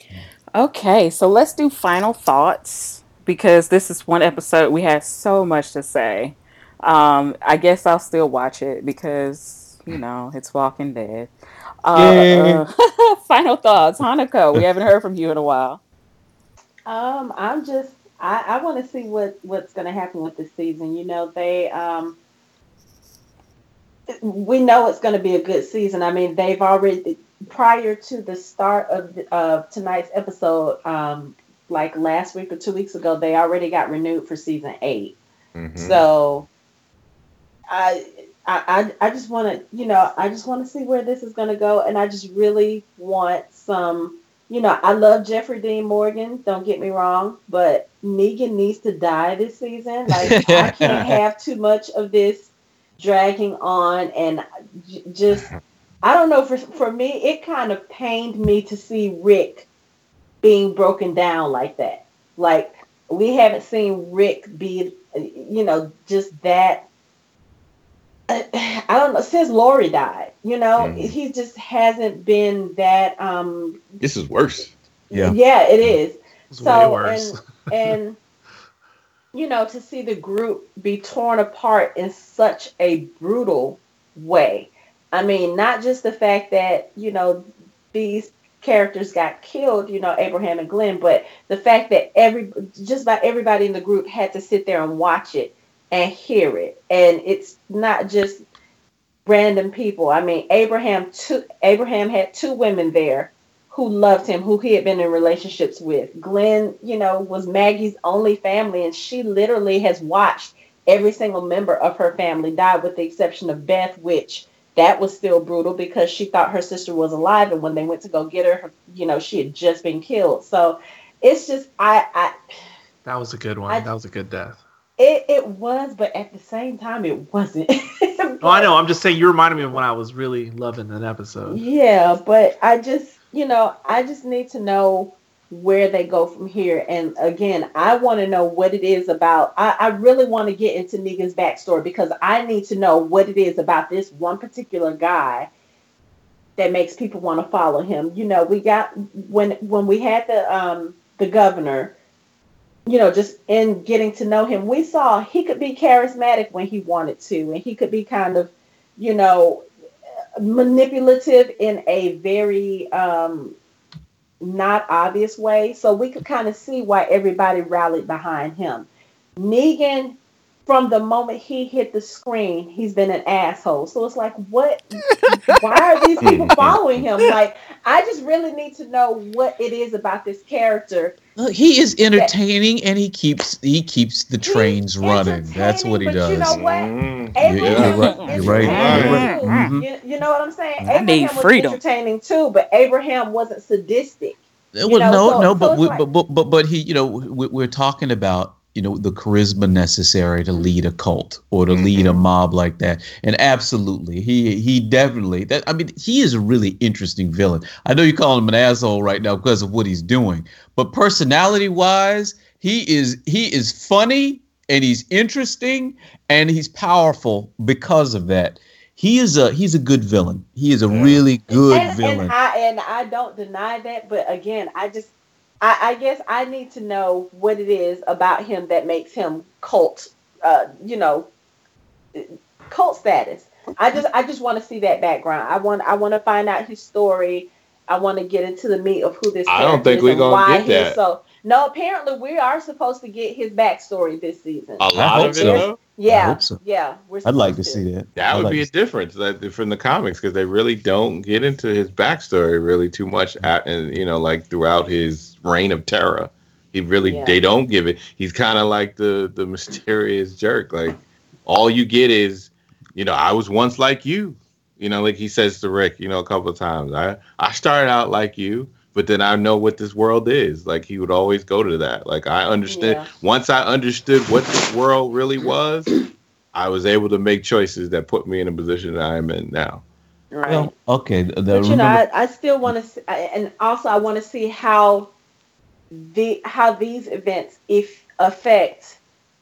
Okay, so let's do final thoughts because this is one episode we had so much to say. Um, I guess I'll still watch it because, you know, it's Walking Dead. Uh, uh, final thoughts, Hanako. We haven't heard from you in a while. Um, I'm just I, I want to see what what's going to happen with this season. You know, they um, we know it's going to be a good season. I mean, they've already prior to the start of the, of tonight's episode, um, like last week or two weeks ago, they already got renewed for season eight. Mhm. So, I. I, I I just want to, you know, I just want to see where this is going to go. And I just really want some, you know, I love Jeffrey Dean Morgan. Don't get me wrong. But Negan needs to die this season. Like, I can't have too much of this dragging on. And j- just, I don't know, for, for me, it kind of pained me to see Rick being broken down like that. Like, we haven't seen Rick be, you know, just that I don't know, since Lori died, you know, Mhm. he just hasn't been that um This is worse. Yeah. yeah, it is. It's way So worse. and and you know, to see the group be torn apart in such a brutal way. I mean, not just the fact that, you know, these characters got killed, you know, Abraham and Glenn, but the fact that every just about everybody in the group had to sit there and watch it and hear it. And it's not just random people. I mean, Abraham two Abraham had two women there who loved him, who he had been in relationships with. Glenn, you know, was Maggie's only family, and she literally has watched every single member of her family die, with the exception of Beth, which that was still brutal because she thought her sister was alive, and when they went to go get her, her you know, she had just been killed. So it's just I I That was a good one. I- that was a good death. it, it was, but at the same time it wasn't. Oh, I know. I'm just saying you reminded me of when I was really loving an episode. Yeah, but I just, you know, I just need to know where they go from here. And again, I want to know what it is about. I, I really want to get into Negan's backstory because I need to know what it is about this one particular guy that makes people want to follow him. You know, we got when when we had the um the governor, you know, just in getting to know him, we saw he could be charismatic when he wanted to, and he could be kind of, you know, manipulative in a very um, not obvious way. So we could kind of see why everybody rallied behind him. Negan, from the moment he hit the screen, he's been an asshole. So it's like, what? Why are these people following him? Like, I just really need to know what it is about this character. Look, he is entertaining, and he keeps he keeps the trains running. That's what he entertaining, does. but you know what? Mm. Abraham You're right. was You're right. entertaining You're right. too. Mhm. You, you know what I'm saying? I need Abraham was freedom. entertaining too, but Abraham wasn't sadistic. Well, You know, no, so- no, so but, it's we, like- but but but but he, you know, we, we're talking about, you know, the charisma necessary to lead a cult or to lead a mob like that, and absolutely, he he definitely that. I mean, he is a really interesting villain. I know you call him an asshole right now because of what he's doing, but personality wise, he is he is funny and he's interesting and he's powerful because of that. He is a he's a good villain. He is a really good and, villain. and I and I don't deny that, but again, I just I, I guess I need to know what it is about him that makes him cult, uh, you know, cult status. I just I just want to see that background. I want I want to find out his story. I want to get into the meat of who this I character don't think is we're and gonna why get he's that. so. No, apparently we are supposed to get his backstory this season. A lot hope of it, so. though. Yeah, hope so. yeah. We're I'd like to supposed see that. That I'd would like be a to- difference that, from the comics because they really don't get into his backstory really too much, at, and you know, like throughout his reign of terror, he really Yeah. they don't give it. He's kind of like the the mysterious jerk. Like all you get is, you know, I was once like you. You know, like he says to Rick, you know, a couple of times. I I started out like you, but then I know what this world is. Like he would always go to that. Like I understood Yeah. once I understood what this world really was, I was able to make choices that put me in a position that I am in now. Right. Well, okay. The, but you know, remember- I, I still want to, and also I want to see how the how these events if affect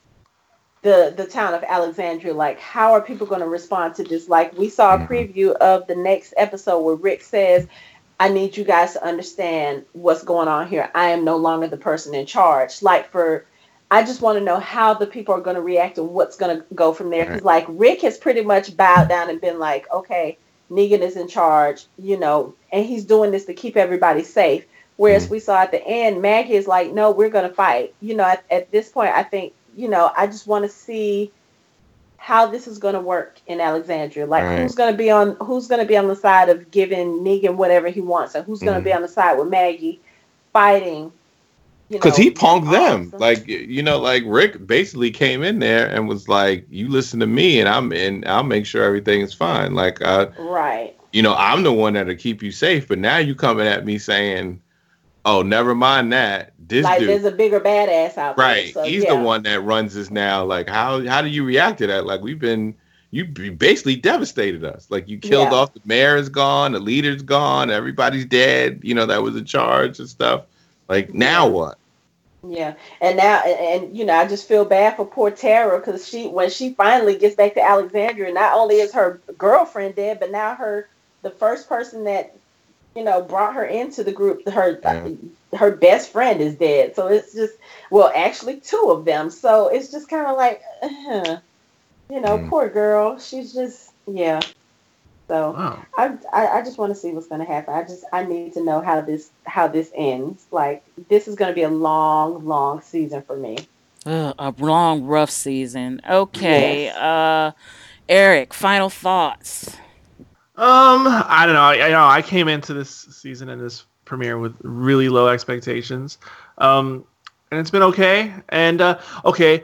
the the town of Alexandria. Like, how are people going to respond to this? Like, we saw a Mhm. preview of the next episode where Rick says, "I need you guys to understand what's going on here. I am no longer the person in charge." Like, for I just want to know how the people are going to react and what's going to go from there. Because, like, Rick has pretty much bowed down and been like, "Okay, Negan is in charge," you know, and he's doing this to keep everybody safe. Whereas we saw at the end, Maggie is like, "No, we're going to fight." You know, at, at this point, I think, you know, I just want to see how this is going to work in Alexandria. Like, Right. who's going to be on who's going to be on the side of giving Negan whatever he wants, and who's going to be on the side with Maggie fighting. Because he punked them. awesome. Like, you know, like Rick basically came in there and was like, you listen to me and I'm in, I'll make sure everything is fine. Like, uh, Right. you know, I'm the one that'll keep you safe. But now you coming at me saying, oh, never mind that. This Like, dude. there's a bigger badass out there. Right. So, He's yeah. the one that runs this now. Like, how how do you react to that? Like, we've been, you basically devastated us. Like, you killed Yeah. off the mayor is gone, the leader's gone, everybody's dead, you know, that was in charge and stuff. Like, now what? Yeah, and now, and, and you know, I just feel bad for poor Tara because she, when she finally gets back to Alexandria, not only is her girlfriend dead, but now her, the first person that, you know, brought her into the group, her, Yeah. her best friend is dead. So it's just, well, actually two of them. So it's just kind of like, uh, you know, Mm. poor girl. She's just, yeah. So Wow. I, I, I just want to see what's going to happen. I just, I need to know how this, how this ends. Like, this is going to be a long, long season for me. Ugh, a long, rough season. Okay. Yes. Uh, Eric, final thoughts. Um, I don't know. I, I know I came into this season and this premiere with really low expectations, um, and it's been okay. And uh, okay,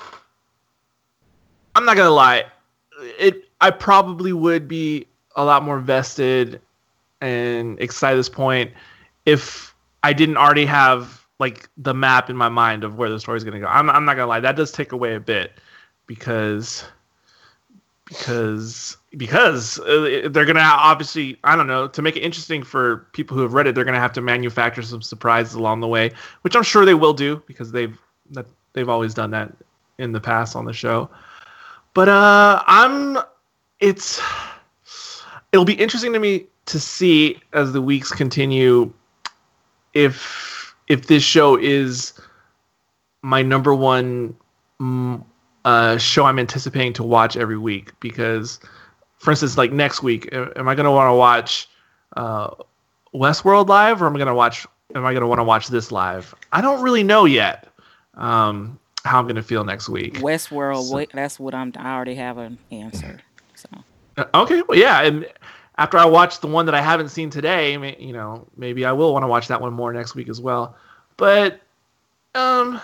I'm not gonna lie, it I probably would be a lot more vested and excited at this point if I didn't already have like the map in my mind of where the story's gonna go. I'm I'm not gonna lie, that does take away a bit because. Because because uh, they're gonna obviously, I don't know, to make it interesting for people who have read it, they're gonna have to manufacture some surprises along the way, which I'm sure they will do because they've that they've always done that in the past on the show. But uh, I'm it's it'll be interesting to me to see as the weeks continue if if this show is my number one. Mm, Uh, show I'm anticipating to watch every week because, for instance, like next week, am I going to want to watch uh, Westworld live or am I going to watch? Am I going to want to watch this live? I don't really know yet um, how I'm going to feel next week. Westworld. So- Wait, that's what I'm. I already have an answer. So Uh, Okay, well, yeah, and after I watch the one that I haven't seen today, may- you know, maybe I will want to watch that one more next week as well. But, um,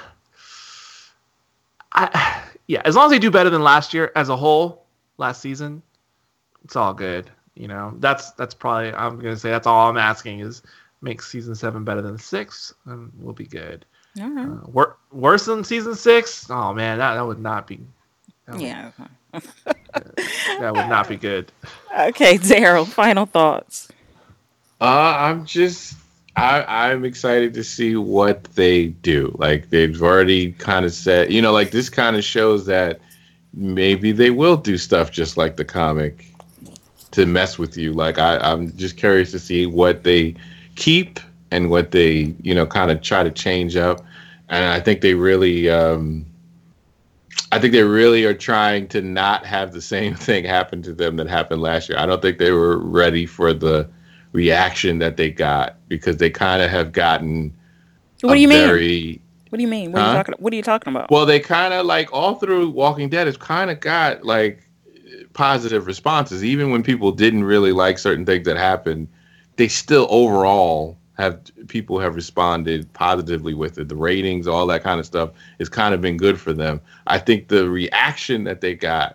I. Yeah, as long as they do better than last year as a whole, last season, it's all good. You know, that's that's probably I'm gonna say that's all I'm asking is make season seven better than six, and we'll be good. all right. Uh, wor- worse than season six? Oh man, that, that would not be. That would, Yeah. that would not be good. Okay, Daryl. Final thoughts. Uh, I'm just I I'm excited to see what they do. Like they've already kind of said, you know, like this kind of shows that maybe they will do stuff just like the comic to mess with you. Like I I'm just curious to see what they keep and what they, you know, kind of try to change up. And I think they really um I think they really are trying to not have the same thing happen to them that happened last year. I don't think they were ready for the reaction that they got because they kind of have gotten What a do you mean? very What do you mean? What are Huh? you talking? What are you talking about? well, they kind of like all through Walking Dead, it's kind of got like positive responses. Even when people didn't really like certain things that happened, they still overall have people have responded positively with it. The ratings, all that kind of stuff, has kind of been good for them. I think the reaction that they got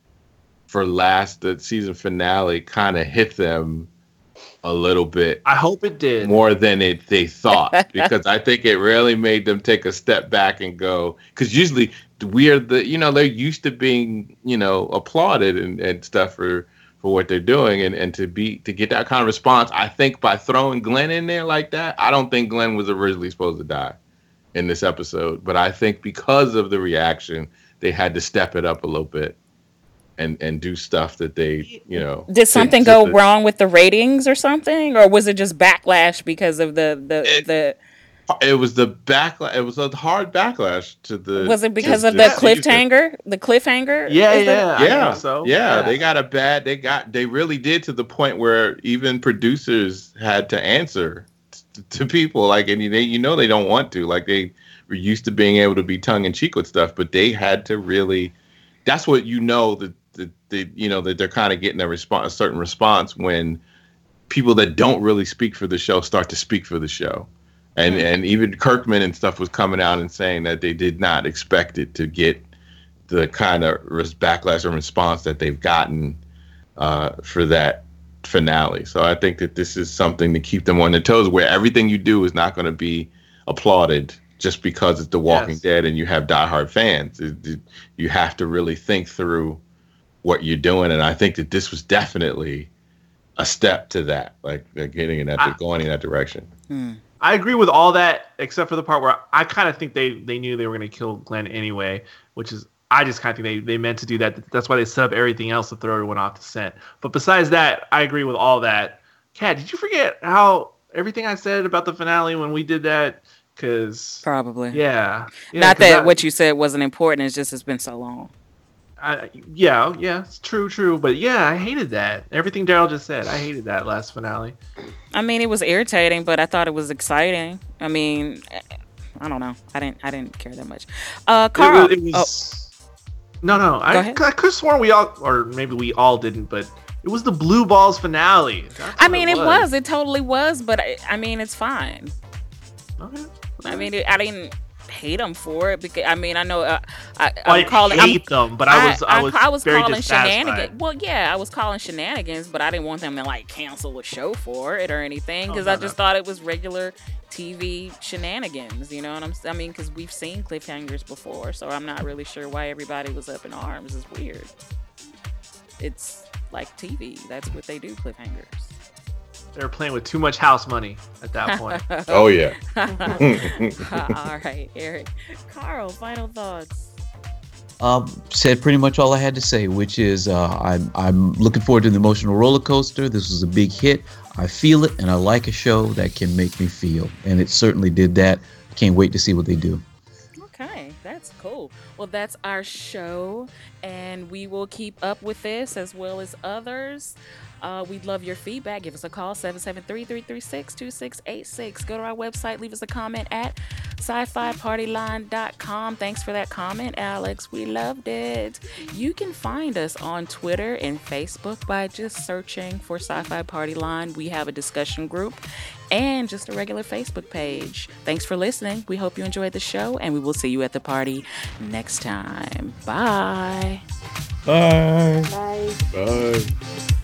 for last the season finale kind of hit them a little bit I hope it did. more than it they thought because I think it really made them take a step back and go because usually we are the you know they're used to being you know applauded and, and stuff for for what they're doing and, and to be to get that kind of response. I think by throwing Glenn in there like that, I don't think Glenn was originally supposed to die in this episode, but I think because of the reaction they had to step it up a little bit and and do stuff that they you know Did something to- go to- wrong with the ratings or something, or was it just backlash because of the the It- the? It was the backlash. It was a hard backlash to the. Was it because to of the season. cliffhanger? The cliffhanger? Yeah, Is the- yeah, I Yeah, think so. yeah, they got a bad. They got. They really did to the point where even producers had to answer t- to people. Like, and they, you know, they don't want to. Like, they were used to being able to be tongue in cheek with stuff, but they had to really. That's what you know that that they, you know that they're kind of getting a response, a certain response when people that don't really speak for the show start to speak for the show. And and even Kirkman and stuff was coming out and saying that they did not expect it to get the kind of res- backlash or response that they've gotten uh, for that finale. So I think that this is something to keep them on their toes, where everything you do is not going to be applauded just because it's The Walking Yes. Dead and you have diehard fans. It, it, you have to really think through what you're doing, and I think that this was definitely a step to that, like they're getting in that, I- going in that direction. Hmm. I agree with all that except for the part where I kind of think they, they knew they were going to kill Glenn anyway, which is I just kind of think they, they meant to do that. That's why they set up everything else to throw everyone off the scent. But besides that, I agree with all that. Kat, did you forget how everything I said about the finale when we did that? Because Probably. yeah, yeah Not that I, what you said wasn't important. It's just it's been so long. I, yeah, yeah, it's true, true. But yeah, I hated that. Everything Daryl just said, I hated that last finale. I mean, it was irritating, but I thought it was exciting. I mean, I don't know. I didn't. I didn't care that much. Uh, Carl. It, it was, oh. No, no. I, I could have sworn we all, or maybe we all didn't, but it was the Blue Balls finale. I mean, it was. it was. It totally was. But I, I mean, it's fine. Okay. I mean, it, I didn't hate them for it because I mean, I know uh, I, well, I'm calling I hate I'm, them, but I was I, I was I was very calling shenanigans. Well, yeah, I was calling shenanigans, but I didn't want them to like cancel a show for it or anything because oh, no, I just no. thought it was regular T V shenanigans. You know what I'm? I mean, because we've seen cliffhangers before, so I'm not really sure why everybody was up in arms. It's weird. It's like T V. That's what they do. Cliffhangers. They were playing with too much house money at that point. Oh, yeah. All right, Eric. Carl, final thoughts. Um, said pretty much all I had to say, which is uh, I'm, I'm looking forward to the emotional roller coaster. This was a big hit. I feel it, and I like a show that can make me feel. And it certainly did that. I can't wait to see what they do. Okay, that's cool. Well, that's our show, and we will keep up with this as well as others. Uh, we'd love your feedback. Give us a call, seven seven three, three three six, two six eight six. Go to our website, leave us a comment at sci fi party line dot com. Thanks for that comment, Alex. We loved it. You can find us on Twitter and Facebook by just searching for Sci-Fi Party Line. We have a discussion group and just a regular Facebook page. Thanks for listening. We hope you enjoyed the show, and we will see you at the party next time. Bye. Bye. Bye. Bye.